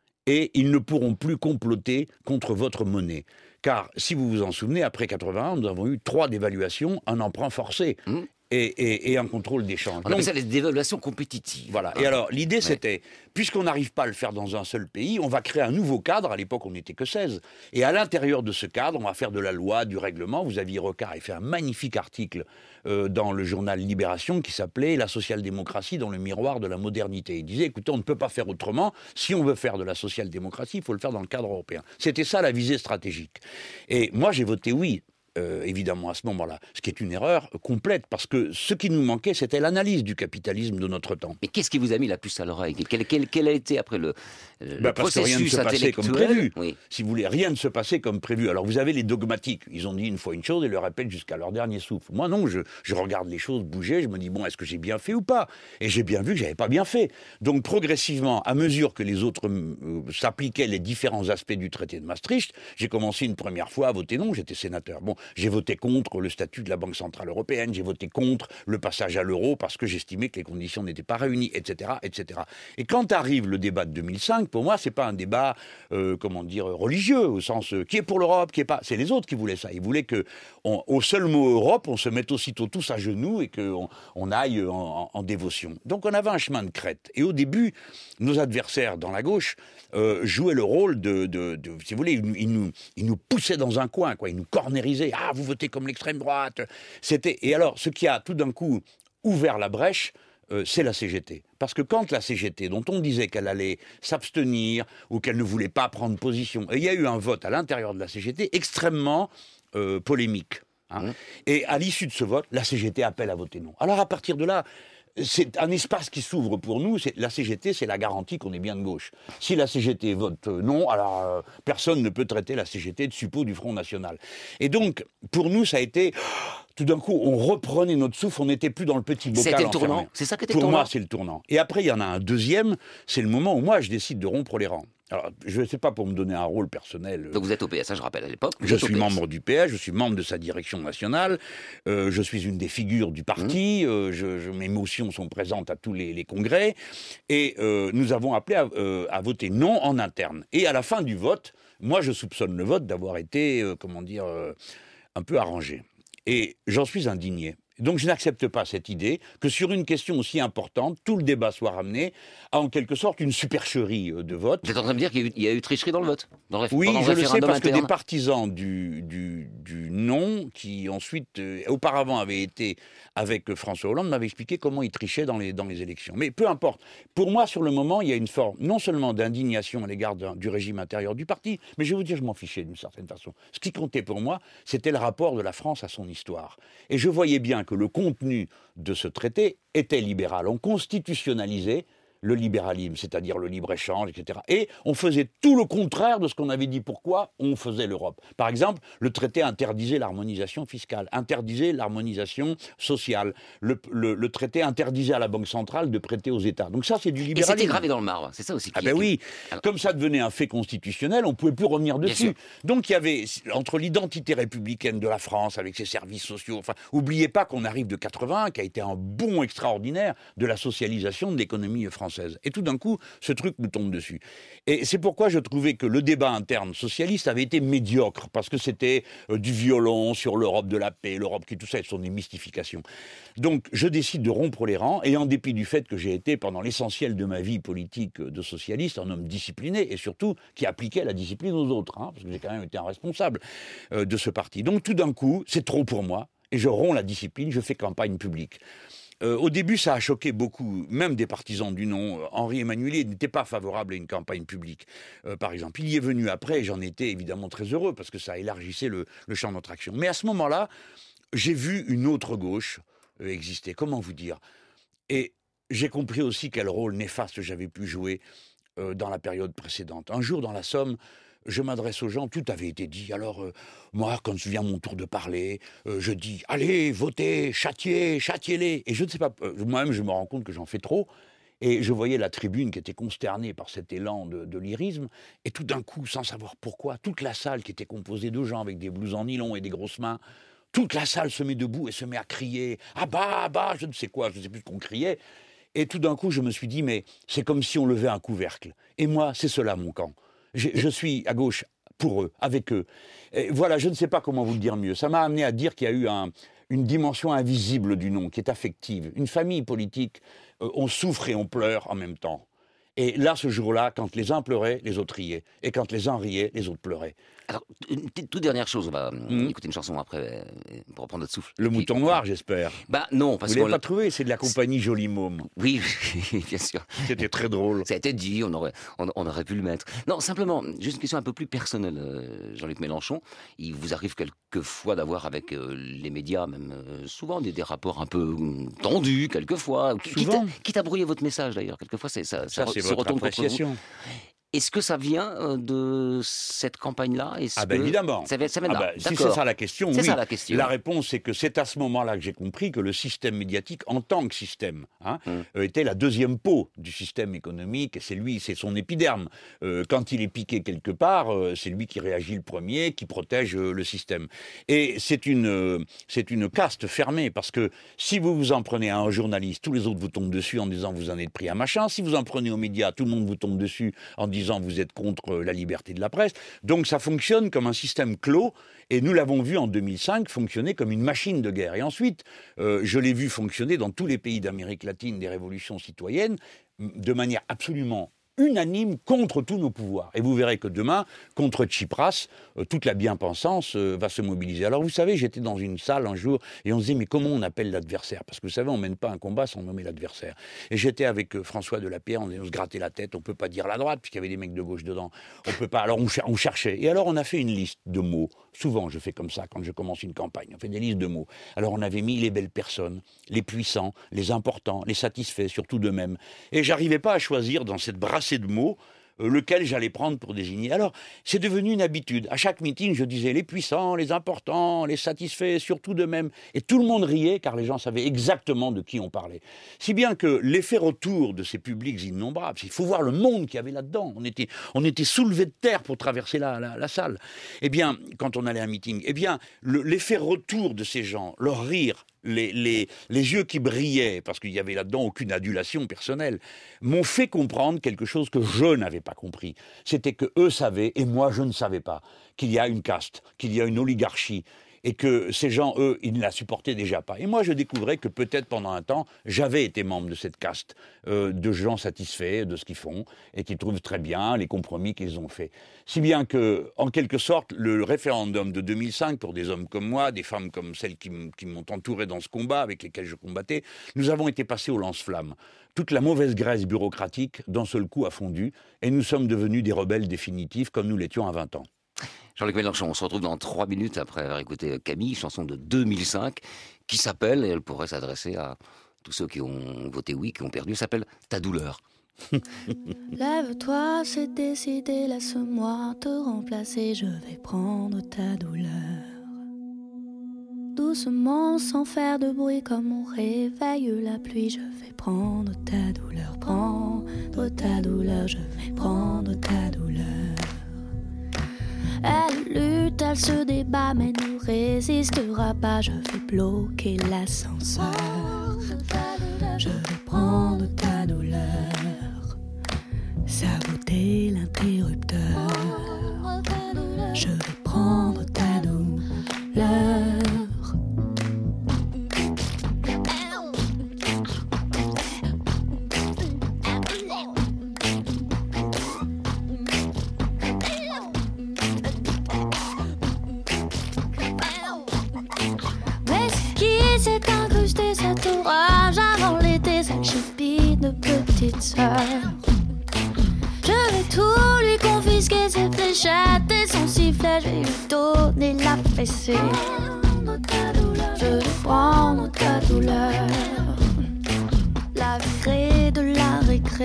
et ils ne pourront plus comploter contre votre monnaie. Car, si vous vous en souvenez, après quatre-vingt-un, nous avons eu trois dévaluations, un emprunt forcé mmh. et, et, et un contrôle d'échange. On appelle ça les dévaluations compétitives. Voilà. Ah. Et alors, l'idée, ouais. c'était, puisqu'on n'arrive pas à le faire dans un seul pays, on va créer un nouveau cadre. À l'époque, on n'était que seize. Et à l'intérieur de ce cadre, on va faire de la loi, du règlement. Vous aviez Rocard, il fait un magnifique article euh, dans le journal Libération qui s'appelait « La social-démocratie dans le miroir de la modernité ». Il disait, écoutez, on ne peut pas faire autrement. Si on veut faire de la social-démocratie, il faut le faire dans le cadre européen. C'était ça la visée stratégique. Et moi, j'ai voté oui. Euh, évidemment à ce moment-là, ce qui est une erreur complète, parce que ce qui nous manquait, c'était l'analyse du capitalisme de notre temps. Mais qu'est-ce qui vous a mis la puce à l'oreille ? quel, quel, quel a été après le, le bah parce processus que rien ne se passait comme prévu. Oui. Si vous voulez, rien ne se passait comme prévu. Alors vous avez les dogmatiques, ils ont dit une fois une chose et le répètent jusqu'à leur dernier souffle. Moi non, je, je regarde les choses bouger, je me dis bon, est-ce que j'ai bien fait ou pas ? Et j'ai bien vu que j'avais pas bien fait. Donc progressivement, à mesure que les autres euh, s'appliquaient les différents aspects du traité de Maastricht, j'ai commencé une première fois à voter non, j'étais sénateur. Bon, j'ai voté contre le statut de la Banque Centrale Européenne, j'ai voté contre le passage à l'euro parce que j'estimais que les conditions n'étaient pas réunies, et cetera, et cetera. Et quand arrive le débat de deux mille cinq, pour moi, c'est pas un débat, euh, comment dire, religieux, au sens euh, qui est pour l'Europe, qui est pas... C'est les autres qui voulaient ça. Ils voulaient que, on, au seul mot Europe, on se mette aussitôt tous à genoux et qu'on on aille en, en, en dévotion. Donc on avait un chemin de crête. Et au début, nos adversaires dans la gauche euh, jouaient le rôle de, de, de si vous voulez, ils, ils, nous, ils nous poussaient dans un coin, quoi. Ils nous cornérisaient. Ah, vous votez comme l'extrême droite. C'était... Et alors, ce qui a tout d'un coup ouvert la brèche, euh, c'est la C G T. Parce que quand la C G T, dont on disait qu'elle allait s'abstenir ou qu'elle ne voulait pas prendre position, et il y a eu un vote à l'intérieur de la C G T extrêmement euh, polémique. Hein. Mmh. Et à l'issue de ce vote, la C G T appelle à voter non. Alors à partir de là, c'est un espace qui s'ouvre pour nous. C'est, la C G T, c'est la garantie qu'on est bien de gauche. Si la C G T vote non, alors euh, personne ne peut traiter la C G T de suppôt du Front National. Et donc, pour nous, ça a été... Tout d'un coup, on reprenait notre souffle, on n'était plus dans le petit bocal C'était le enfermé. tournant. C'est ça qui était Pour le tournant. moi, c'est le tournant. Et après, il y en a un deuxième, c'est le moment où moi, je décide de rompre les rangs. Alors, je ne sais pas pour me donner un rôle personnel. Donc vous êtes au P S, ça je rappelle à l'époque. Je suis membre du P S, je suis membre de sa direction nationale, euh, je suis une des figures du parti, mmh. euh, je, je, mes motions sont présentes à tous les, les congrès, et euh, nous avons appelé à, euh, à voter non en interne. Et à la fin du vote, moi je soupçonne le vote d'avoir été, euh, comment dire, euh, un peu arrangé. Et j'en suis indigné. Donc je n'accepte pas cette idée que sur une question aussi importante, tout le débat soit ramené à en quelque sorte une supercherie de vote. Vous êtes en train de dire qu'il y a eu, il y a eu tricherie dans le vote dans le, Oui, je le sais parce interne. que des partisans du, du, du non, qui ensuite, euh, auparavant avaient été avec François Hollande, m'avaient expliqué comment ils trichaient dans les, dans les élections. Mais peu importe. Pour moi, sur le moment, il y a une forme non seulement d'indignation à l'égard du régime intérieur du parti, mais je vais vous dire, je m'en fichais d'une certaine façon. Ce qui comptait pour moi, c'était le rapport de la France à son histoire. Et je voyais bien que le contenu de ce traité était libéral. On constitutionnalisait le libéralisme, c'est-à-dire le libre-échange, et cetera. Et on faisait tout le contraire de ce qu'on avait dit pourquoi on faisait l'Europe. Par exemple, le traité interdisait l'harmonisation fiscale, interdisait l'harmonisation sociale. Le, le, le traité interdisait à la Banque centrale de prêter aux États. Donc ça, c'est du libéralisme. Et c'était gravé dans le marbre, c'est ça aussi. Qui ah ben oui, alors... comme ça devenait un fait constitutionnel, on ne pouvait plus revenir dessus. Donc il y avait, entre l'identité républicaine de la France, avec ses services sociaux, enfin, n'oubliez pas qu'on arrive de quatre-vingt-un, qui a été un bond extraordinaire de la socialisation de l'économie française. Et tout d'un coup, ce truc nous tombe dessus. Et c'est pourquoi je trouvais que le débat interne socialiste avait été médiocre, parce que c'était euh, du violon sur l'Europe de la paix, l'Europe qui, tout ça, ce sont des mystifications. Donc, je décide de rompre les rangs, et en dépit du fait que j'ai été, pendant l'essentiel de ma vie politique de socialiste, un homme discipliné, et surtout qui appliquait la discipline aux autres, hein, parce que j'ai quand même été un responsable euh, de ce parti. Donc, tout d'un coup, c'est trop pour moi, et je romps la discipline, je fais campagne publique. Euh, au début, ça a choqué beaucoup, même des partisans du non. Henri Emmanuellier n'était pas favorable à une campagne publique, euh, par exemple. Il y est venu après, et j'en étais évidemment très heureux, parce que ça élargissait le, le champ de notre action. Mais à ce moment-là, j'ai vu une autre gauche euh, exister. Comment vous dire ? Et j'ai compris aussi quel rôle néfaste j'avais pu jouer euh, dans la période précédente. Un jour, dans la Somme, je m'adresse aux gens, tout avait été dit. Alors, euh, moi, quand vient mon tour de parler, euh, je dis « Allez, votez, châtiez, châtiez-les ». Et je ne sais pas, euh, moi-même, je me rends compte que j'en fais trop. Et je voyais la tribune qui était consternée par cet élan de, de lyrisme. Et tout d'un coup, sans savoir pourquoi, toute la salle qui était composée de gens avec des blouses en nylon et des grosses mains, toute la salle se met debout et se met à crier « Ah bah, ah bah », je ne sais quoi, je ne sais plus ce qu'on criait. Et tout d'un coup, je me suis dit « Mais c'est comme si on levait un couvercle. » Et moi, c'est cela mon camp. Je, je suis à gauche pour eux, avec eux. Et voilà, je ne sais pas comment vous le dire mieux. Ça m'a amené à dire qu'il y a eu un, une dimension invisible du non, qui est affective. Une famille politique, euh, on souffre et on pleure en même temps. Et là, ce jour-là, quand les uns pleuraient, les autres riaient. Et quand les uns riaient, les autres pleuraient. Alors, une toute dernière chose, on va mmh. écouter une chanson après, pour reprendre notre souffle. Le Puis, Mouton Noir, j'espère. Bah non, parce que... Vous ne l'avez pas trouvé, c'est de la compagnie Joli Môme. Oui, bien sûr. C'était très drôle. Ça a été dit, on aurait, on, on aurait pu le mettre. Non, simplement, juste une question un peu plus personnelle, euh, Jean-Luc Mélenchon. Il vous arrive quelquefois d'avoir avec euh, les médias, même euh, souvent, des, des rapports un peu tendus, quelquefois. Souvent. Quitte à, quitte à brouiller votre message, d'ailleurs. Quelquefois, c'est, ça, ça, ça c'est se votre retourne appréciation. Contre vous. Est-ce que ça vient de cette campagne-là? Ah ben évidemment. Ça vient, ça vient ah ben, si c'est ça la question, c'est oui. Ça la question. La réponse, c'est que c'est à ce moment-là que j'ai compris que le système médiatique, en tant que système, hein, mmh. était la deuxième peau du système économique. Et c'est lui, c'est son épiderme. Euh, quand il est piqué quelque part, euh, c'est lui qui réagit le premier, qui protège euh, le système. Et c'est une, euh, c'est une caste fermée, parce que si vous vous en prenez à un journaliste, tous les autres vous tombent dessus en disant vous en êtes pris un machin. Si vous en prenez aux médias, tout le monde vous tombe dessus en disant disant vous êtes contre la liberté de la presse. Donc ça fonctionne comme un système clos, et nous l'avons vu en deux mille cinq fonctionner comme une machine de guerre. Et ensuite, euh, je l'ai vu fonctionner dans tous les pays d'Amérique latine des révolutions citoyennes de manière absolument unanime contre tous nos pouvoirs. Et vous verrez que demain, contre Tsipras, euh, toute la bien-pensance euh, va se mobiliser. Alors vous savez, j'étais dans une salle un jour et on se disait, mais comment on appelle l'adversaire? Parce que vous savez, on ne mène pas un combat sans nommer l'adversaire. Et j'étais avec euh, François Delapierre, on, on se grattait la tête, on ne peut pas dire la droite, puisqu'il y avait des mecs de gauche dedans. On peut pas. Alors on, cher- on cherchait. Et alors on a fait une liste de mots. Souvent, je fais comme ça quand je commence une campagne. On fait des listes de mots. Alors on avait mis les belles personnes, les puissants, les importants, les satisfaits, surtout d'eux-mêmes. Et j'arrivais pas à choisir dans cette brassée de mots euh, lequel j'allais prendre pour désigner. Alors, c'est devenu une habitude. À chaque meeting, je disais les puissants, les importants, les satisfaits, surtout d'eux-mêmes. Et tout le monde riait, car les gens savaient exactement de qui on parlait. Si bien que l'effet retour de ces publics innombrables, il faut voir le monde qu'il y avait là-dedans. On était, on était soulevés de terre pour traverser la, la, la salle. Eh bien, quand on allait à un meeting, eh bien, le, l'effet retour de ces gens, leur rire, Les, les, les yeux qui brillaient, parce qu'il n'y avait là-dedans aucune adulation personnelle, m'ont fait comprendre quelque chose que je n'avais pas compris. C'était que eux savaient, et moi je ne savais pas, qu'il y a une caste, qu'il y a une oligarchie, et que ces gens, eux, ils ne la supportaient déjà pas. Et moi, je découvrais que peut-être pendant un temps, j'avais été membre de cette caste euh, de gens satisfaits de ce qu'ils font et qui trouvent très bien les compromis qu'ils ont faits. Si bien que, en quelque sorte, le référendum de deux mille cinq, pour des hommes comme moi, des femmes comme celles qui, m- qui m'ont entouré dans ce combat, avec lesquelles je combattais, nous avons été passés au lance-flammes. Toute la mauvaise graisse bureaucratique, d'un seul coup, a fondu, et nous sommes devenus des rebelles définitifs, comme nous l'étions à vingt ans. Jean-Luc Mélenchon, on se retrouve dans trois minutes après avoir écouté Camille, chanson de deux mille cinq, qui s'appelle, et elle pourrait s'adresser à tous ceux qui ont voté oui, qui ont perdu, s'appelle « Ta douleur ». Lève-toi, c'est décidé, laisse-moi te remplacer, je vais prendre ta douleur. Doucement, sans faire de bruit, comme on réveille la pluie, je vais prendre ta douleur, prendre ta douleur, je vais prendre ta douleur. Elle lutte, elle se débat, mais ne résistera pas. Je vais bloquer l'ascenseur. Je vais prendre ta douleur, saboter l'interrupteur. Je vais prendre ta douleur. Cette orage petite sœur. Je vais tout lui confisquer, ses fléchettes et son sifflet. Je vais lui donner la fessée. Je vais prendre ta douleur, la virer de la récré.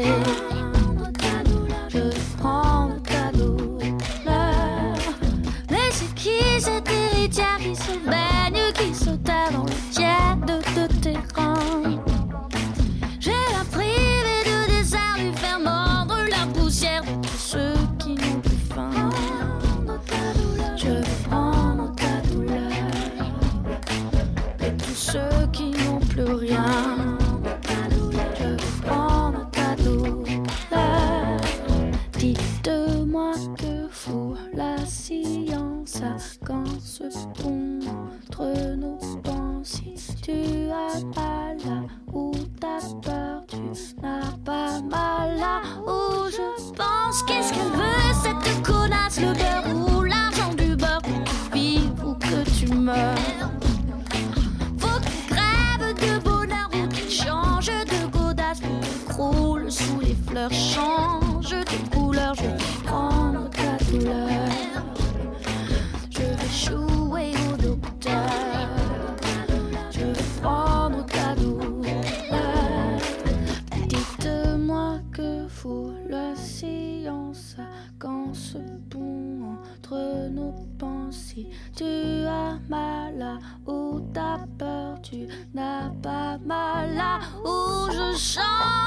Je vais prendre ta douleur. Mais c'est qui cette héritière qui se baigne, qui se terre dans le tiède de tes reins? Je vais la priver de dessert, lui faire mordre la poussière de tous ceux qui n'ont plus faim. Je vais prendre ta douleur de tous ceux qui n'ont plus rien. Je vais prendre ta douleur. Dites-moi que fout la science quand ce pont entre nos pensées. Tu as mal là où t'as peur, tu n'as pas mal là où je pense. Qu'est-ce qu'elle veut cette connasse, le beurre ou l'argent du beurre? Que tu vives ou que tu meurs. Faut qu'il crève de bonheur ou qu'il change de godasse, ou qu'il croule sous les fleurs, change de couleur. Je vais prendre ta douleur, je vais jouer au docteur. Je vais prendre ta douleur. Dites-moi que fout la science quand ce pont entre nos pensées. Tu as mal là où t'as peur, tu n'as pas mal là où je chante.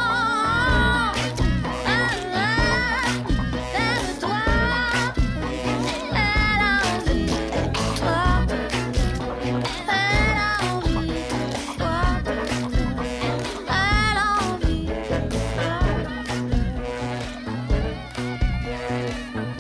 Ah, ah, aime-toi, elle a envie de toi, elle a envie de toi, elle a envie de toi.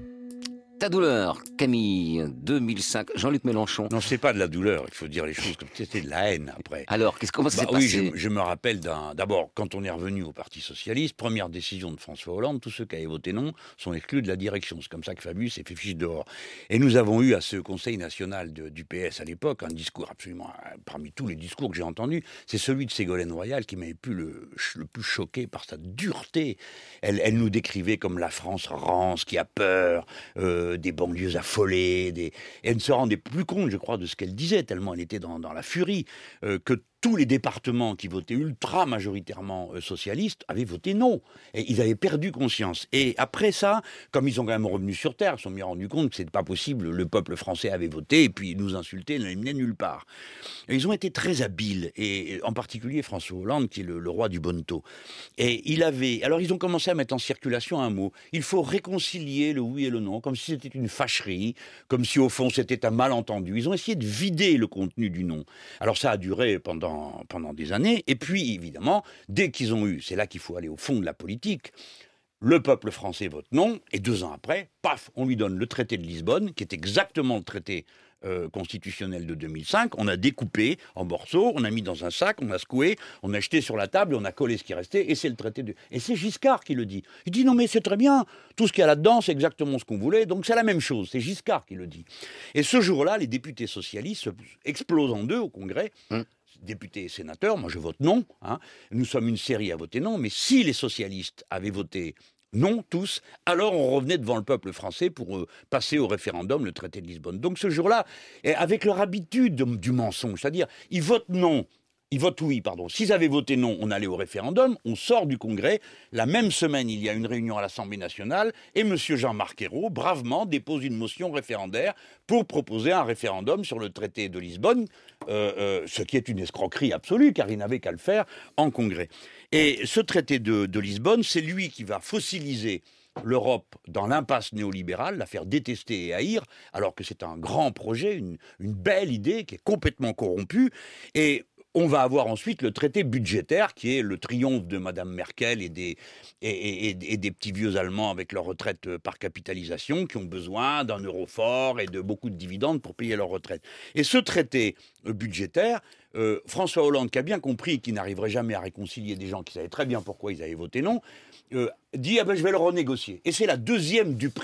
Ta douleur, Camille, deux mille cinq, Jean-Luc Mélenchon. Non, c'est pas de la douleur, il faut dire les choses comme c'était de la haine après. Alors, qu'est-ce, comment ça bah, s'est oui, passé? je, je me rappelle d'un. D'abord, quand on est revenu au Parti Socialiste, première décision de François Hollande, tous ceux qui avaient voté non sont exclus de la direction. C'est comme ça que Fabius s'est fait fiche dehors. Et nous avons eu à ce Conseil national de, du P S à l'époque un discours absolument, parmi tous les discours que j'ai entendus, c'est celui de Ségolène Royal qui m'avait pu le, le plus choqué par sa dureté. Elle, elle nous décrivait comme la France rance, qui a peur, euh, des banlieues affolées, des... et elle ne se rendait plus compte, je crois, de ce qu'elle disait, tellement elle était dans, dans la furie, euh, que tous les départements qui votaient ultra majoritairement euh, socialistes avaient voté non. Et ils avaient perdu conscience. Et après ça, comme ils ont quand même revenu sur Terre, ils se sont bien rendus compte que c'était pas possible, le peuple français avait voté, et puis nous insulter ne les menait nulle part. Et ils ont été très habiles, et en particulier François Hollande, qui est le, le roi du bonneteau. Et il avait... Alors ils ont commencé à mettre en circulation un mot. Il faut réconcilier le oui et le non, comme si c'était une fâcherie, comme si au fond c'était un malentendu. Ils ont essayé de vider le contenu du non. Alors ça a duré pendant pendant des années, et puis évidemment, dès qu'ils ont eu, c'est là qu'il faut aller au fond de la politique, le peuple français vote non, et deux ans après, paf, on lui donne le traité de Lisbonne, qui est exactement le traité euh, constitutionnel de deux mille cinq, on a découpé en morceaux, on a mis dans un sac, on a secoué, on a jeté sur la table, et on a collé ce qui restait, et c'est le traité de... Et c'est Giscard qui le dit. Il dit non mais c'est très bien, tout ce qu'il y a là-dedans, c'est exactement ce qu'on voulait, donc c'est la même chose, c'est Giscard qui le dit. Et ce jour-là, les députés socialistes explosent en deux au Congrès, hum. Députés et sénateurs, moi je vote non, hein. Nous sommes une série à voter non, mais si les socialistes avaient voté non, tous, alors on revenait devant le peuple français pour euh, passer au référendum le traité de Lisbonne. Donc ce jour-là, avec leur habitude de, du mensonge, c'est-à-dire ils votent non, ils votent oui, pardon. S'ils avaient voté non, on allait au référendum, on sort du Congrès. La même semaine, il y a une réunion à l'Assemblée nationale et M. Jean-Marc Ayrault, bravement, dépose une motion référendaire pour proposer un référendum sur le traité de Lisbonne, euh, euh, ce qui est une escroquerie absolue, car il n'avait qu'à le faire en Congrès. Et ce traité de, de Lisbonne, c'est lui qui va fossiliser l'Europe dans l'impasse néolibérale, la faire détester et haïr, alors que c'est un grand projet, une, une belle idée qui est complètement corrompue. Et on va avoir ensuite le traité budgétaire, qui est le triomphe de Mme Merkel et des, et, et, et des petits vieux Allemands avec leur retraite par capitalisation, qui ont besoin d'un euro fort et de beaucoup de dividendes pour payer leur retraite. Et ce traité budgétaire, euh, François Hollande, qui a bien compris qu'il n'arriverait jamais à réconcilier des gens qui savaient très bien pourquoi ils avaient voté non, euh, dit ah ben, « je vais le renégocier ». Et c'est la deuxième du prix.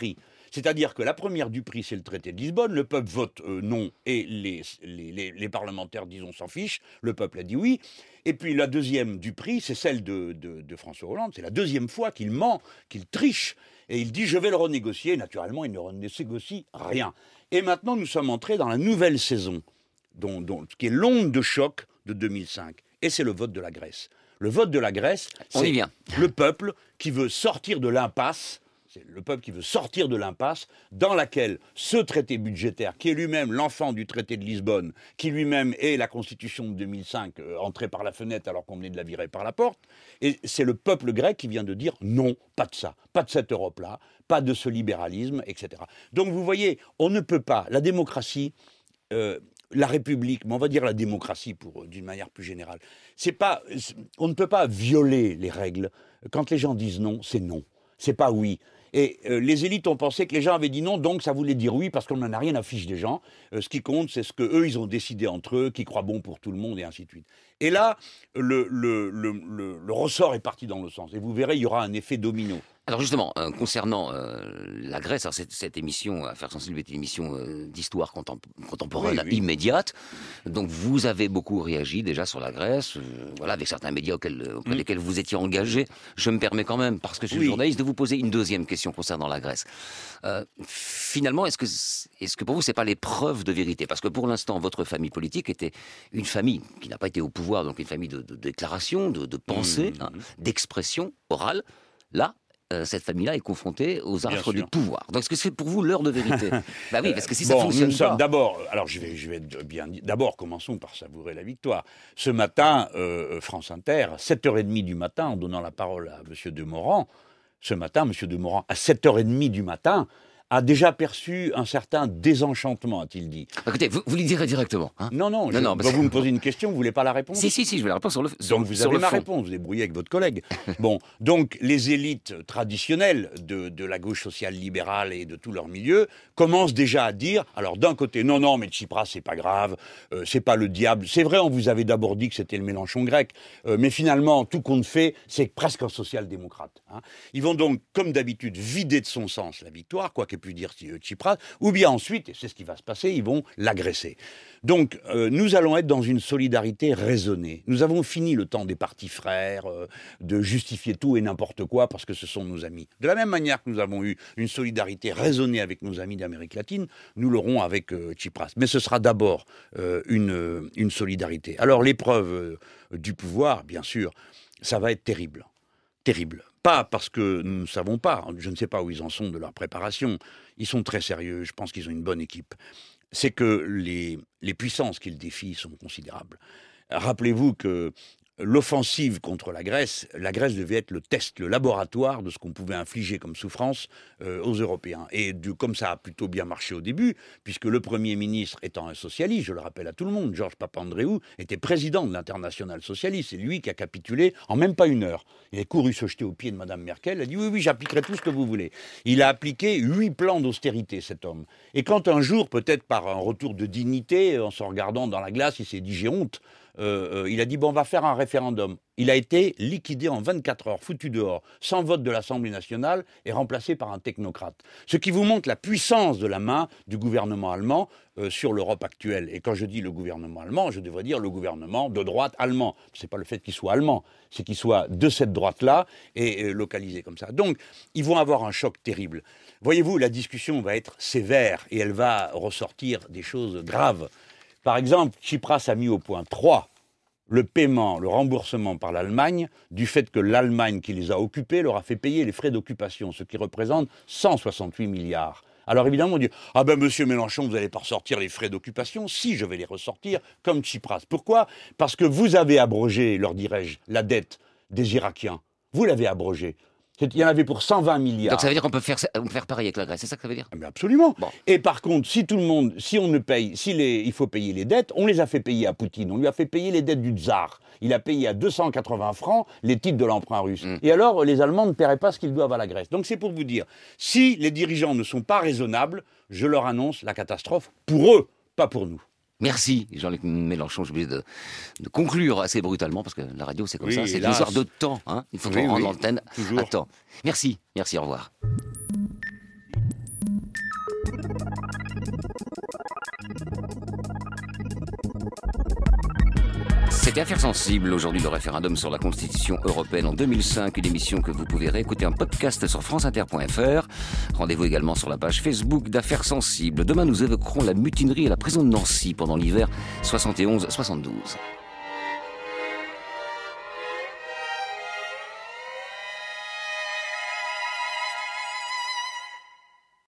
C'est-à-dire que la première du prix, c'est le traité de Lisbonne. Le peuple vote euh, non et les, les, les, les parlementaires disent on s'en fiche. Le peuple a dit oui. Et puis la deuxième du prix, c'est celle de, de, de François Hollande. C'est la deuxième fois qu'il ment, qu'il triche. Et il dit je vais le renégocier. Naturellement, il ne renégocie rien. Et maintenant, nous sommes entrés dans la nouvelle saison, dont, dont, qui est l'onde de choc de deux mille cinq. Et c'est le vote de la Grèce. Le vote de la Grèce, c'est le peuple qui veut sortir de l'impasse. C'est le peuple qui veut sortir de l'impasse dans laquelle ce traité budgétaire, qui est lui-même l'enfant du traité de Lisbonne, qui lui-même est la Constitution de deux mille cinq, euh, entrée par la fenêtre alors qu'on venait de la virer par la porte, et c'est le peuple grec qui vient de dire non, pas de ça, pas de cette Europe-là, pas de ce libéralisme, et cetera. Donc vous voyez, on ne peut pas, la démocratie... Euh, la République, mais on va dire la démocratie pour d'une manière plus générale. C'est pas, on ne peut pas violer les règles. Quand les gens disent non, c'est non. C'est pas oui. Et euh, les élites ont pensé que les gens avaient dit non, donc ça voulait dire oui, parce qu'on n'en a rien à fiche des gens. Euh, ce qui compte, c'est ce qu'eux, ils ont décidé entre eux, qui croient bon pour tout le monde, et ainsi de suite. Et là, le, le, le, le, le ressort est parti dans le sens. Et vous verrez, il y aura un effet domino. Alors justement, euh, concernant euh, la Grèce, alors cette, cette émission, Affaires sensibles, est une émission euh, d'histoire contem contemporaine oui, oui. immédiate. Donc vous avez beaucoup réagi déjà sur la Grèce, euh, voilà, avec certains médias auxquels, auprès mmh. desquels vous étiez engagé. Je me permets quand même, parce que je suis oui. journaliste, de vous poser une deuxième question concernant la Grèce. Euh, finalement, est-ce que, est-ce que pour vous, c'est pas l'épreuve de vérité? Parce que pour l'instant, votre famille politique était une famille qui n'a pas été au pouvoir, donc une famille de, de déclaration, de, de pensée, mmh. hein, d'expression orale. Là, Euh, cette famille-là est confrontée aux affres du pouvoir. Donc, est-ce que c'est pour vous l'heure de vérité? Bah oui, parce que si ça bon, fonctionne nous pas... D'abord, alors je vais, je vais bien dire... D'abord, commençons par savourer la victoire. Ce matin, euh, France Inter, à sept heures trente du matin, en donnant la parole à M. Demorand, ce matin, M. Demorand, à sept heures trente du matin, a déjà perçu un certain désenchantement, a-t-il dit. Écoutez, vous, vous lui direz directement. Hein non, non, non, je, non bah, vous me posez une question, vous voulez pas la réponse? Si, si, si, je vais la répondre sur le sur, Donc vous sur avez le ma fond. réponse, vous débrouillez avec votre collègue. Bon, donc les élites traditionnelles de, de la gauche sociale libérale et de tout leur milieu commencent déjà à dire, alors d'un côté, non, non, mais Tsipras, c'est pas grave, euh, c'est pas le diable. C'est vrai, on vous avait d'abord dit que c'était le Mélenchon grec, euh, mais finalement, tout compte fait, c'est presque un social-démocrate. Hein. Ils vont donc, comme d'habitude, vider de son sens la victoire, quoi qu'ait pu dire Tsipras, ou bien ensuite, et c'est ce qui va se passer, ils vont l'agresser. Donc, euh, nous allons être dans une solidarité raisonnée. Nous avons fini le temps des partis frères, euh, de justifier tout et n'importe quoi parce que ce sont nos amis. De la même manière que nous avons eu une solidarité raisonnée avec nos amis d'Amérique latine, nous l'aurons avec euh, Tsipras. Mais ce sera d'abord euh, une, euh, une solidarité. Alors, l'épreuve euh, du pouvoir, bien sûr, ça va être terrible. Terrible. Pas parce que nous ne savons pas, je ne sais pas où ils en sont de leur préparation, ils sont très sérieux, je pense qu'ils ont une bonne équipe. C'est que les, les puissances qu'ils défient sont considérables. Rappelez-vous que l'offensive contre la Grèce, la Grèce devait être le test, le laboratoire de ce qu'on pouvait infliger comme souffrance euh, aux Européens. Et du, comme ça a plutôt bien marché au début, puisque le Premier ministre étant un socialiste, je le rappelle à tout le monde, Georges Papandréou était président de l'Internationale socialiste. C'est lui qui a capitulé en même pas une heure. Il a couru se jeter aux pieds de Mme Merkel, il a dit oui, oui, j'appliquerai tout ce que vous voulez. Il a appliqué huit plans d'austérité, cet homme. Et quand un jour, peut-être par un retour de dignité, en se regardant dans la glace, il s'est dit j'ai honte, Euh, euh, il a dit, bon, on va faire un référendum. Il a été liquidé en vingt-quatre heures, foutu dehors, sans vote de l'Assemblée nationale et remplacé par un technocrate. Ce qui vous montre la puissance de la main du gouvernement allemand euh, sur l'Europe actuelle. Et quand je dis le gouvernement allemand, je devrais dire le gouvernement de droite allemand. C'est pas le fait qu'il soit allemand, c'est qu'il soit de cette droite-là et euh, localisé comme ça. Donc, ils vont avoir un choc terrible. Voyez-vous, la discussion va être sévère et elle va ressortir des choses graves. Par exemple, Tsipras a mis au point trois le paiement, le remboursement par l'Allemagne du fait que l'Allemagne qui les a occupés leur a fait payer les frais d'occupation, ce qui représente cent soixante-huit milliards. Alors évidemment, on dit « Ah ben, monsieur Mélenchon, vous n'allez pas ressortir les frais d'occupation ?» Si, je vais les ressortir comme Tsipras. Pourquoi? Parce que vous avez abrogé, leur dirais-je, la dette des Irakiens. Vous l'avez abrogée. Il y en avait pour cent vingt milliards. Donc ça veut dire qu'on peut faire, on peut faire pareil avec la Grèce, c'est ça que ça veut dire? Mais absolument. Bon. Et par contre, si tout le monde, si on ne paye, si les, il faut payer les dettes, on les a fait payer à Poutine. On lui a fait payer les dettes du tsar. Il a payé à deux cent quatre-vingts francs les titres de l'emprunt russe. Mm. Et alors, les Allemands ne paieraient pas ce qu'ils doivent à la Grèce. Donc c'est pour vous dire, si les dirigeants ne sont pas raisonnables, je leur annonce la catastrophe pour eux, pas pour nous. Merci Jean-Luc Mélenchon, j'ai oublié de, de conclure assez brutalement, parce que la radio c'est comme oui, ça, c'est une histoire de temps, hein. Il faut oui, qu'on rende oui, l'antenne à temps. Merci, merci, au revoir. C'était Affaires sensibles. Aujourd'hui, le référendum sur la Constitution européenne en deux mille cinq. Une émission que vous pouvez réécouter en podcast sur franceinter point f r. Rendez-vous également sur la page Facebook d'Affaires sensibles. Demain, nous évoquerons la mutinerie à la prison de Nancy pendant l'hiver soixante et onze soixante-douze.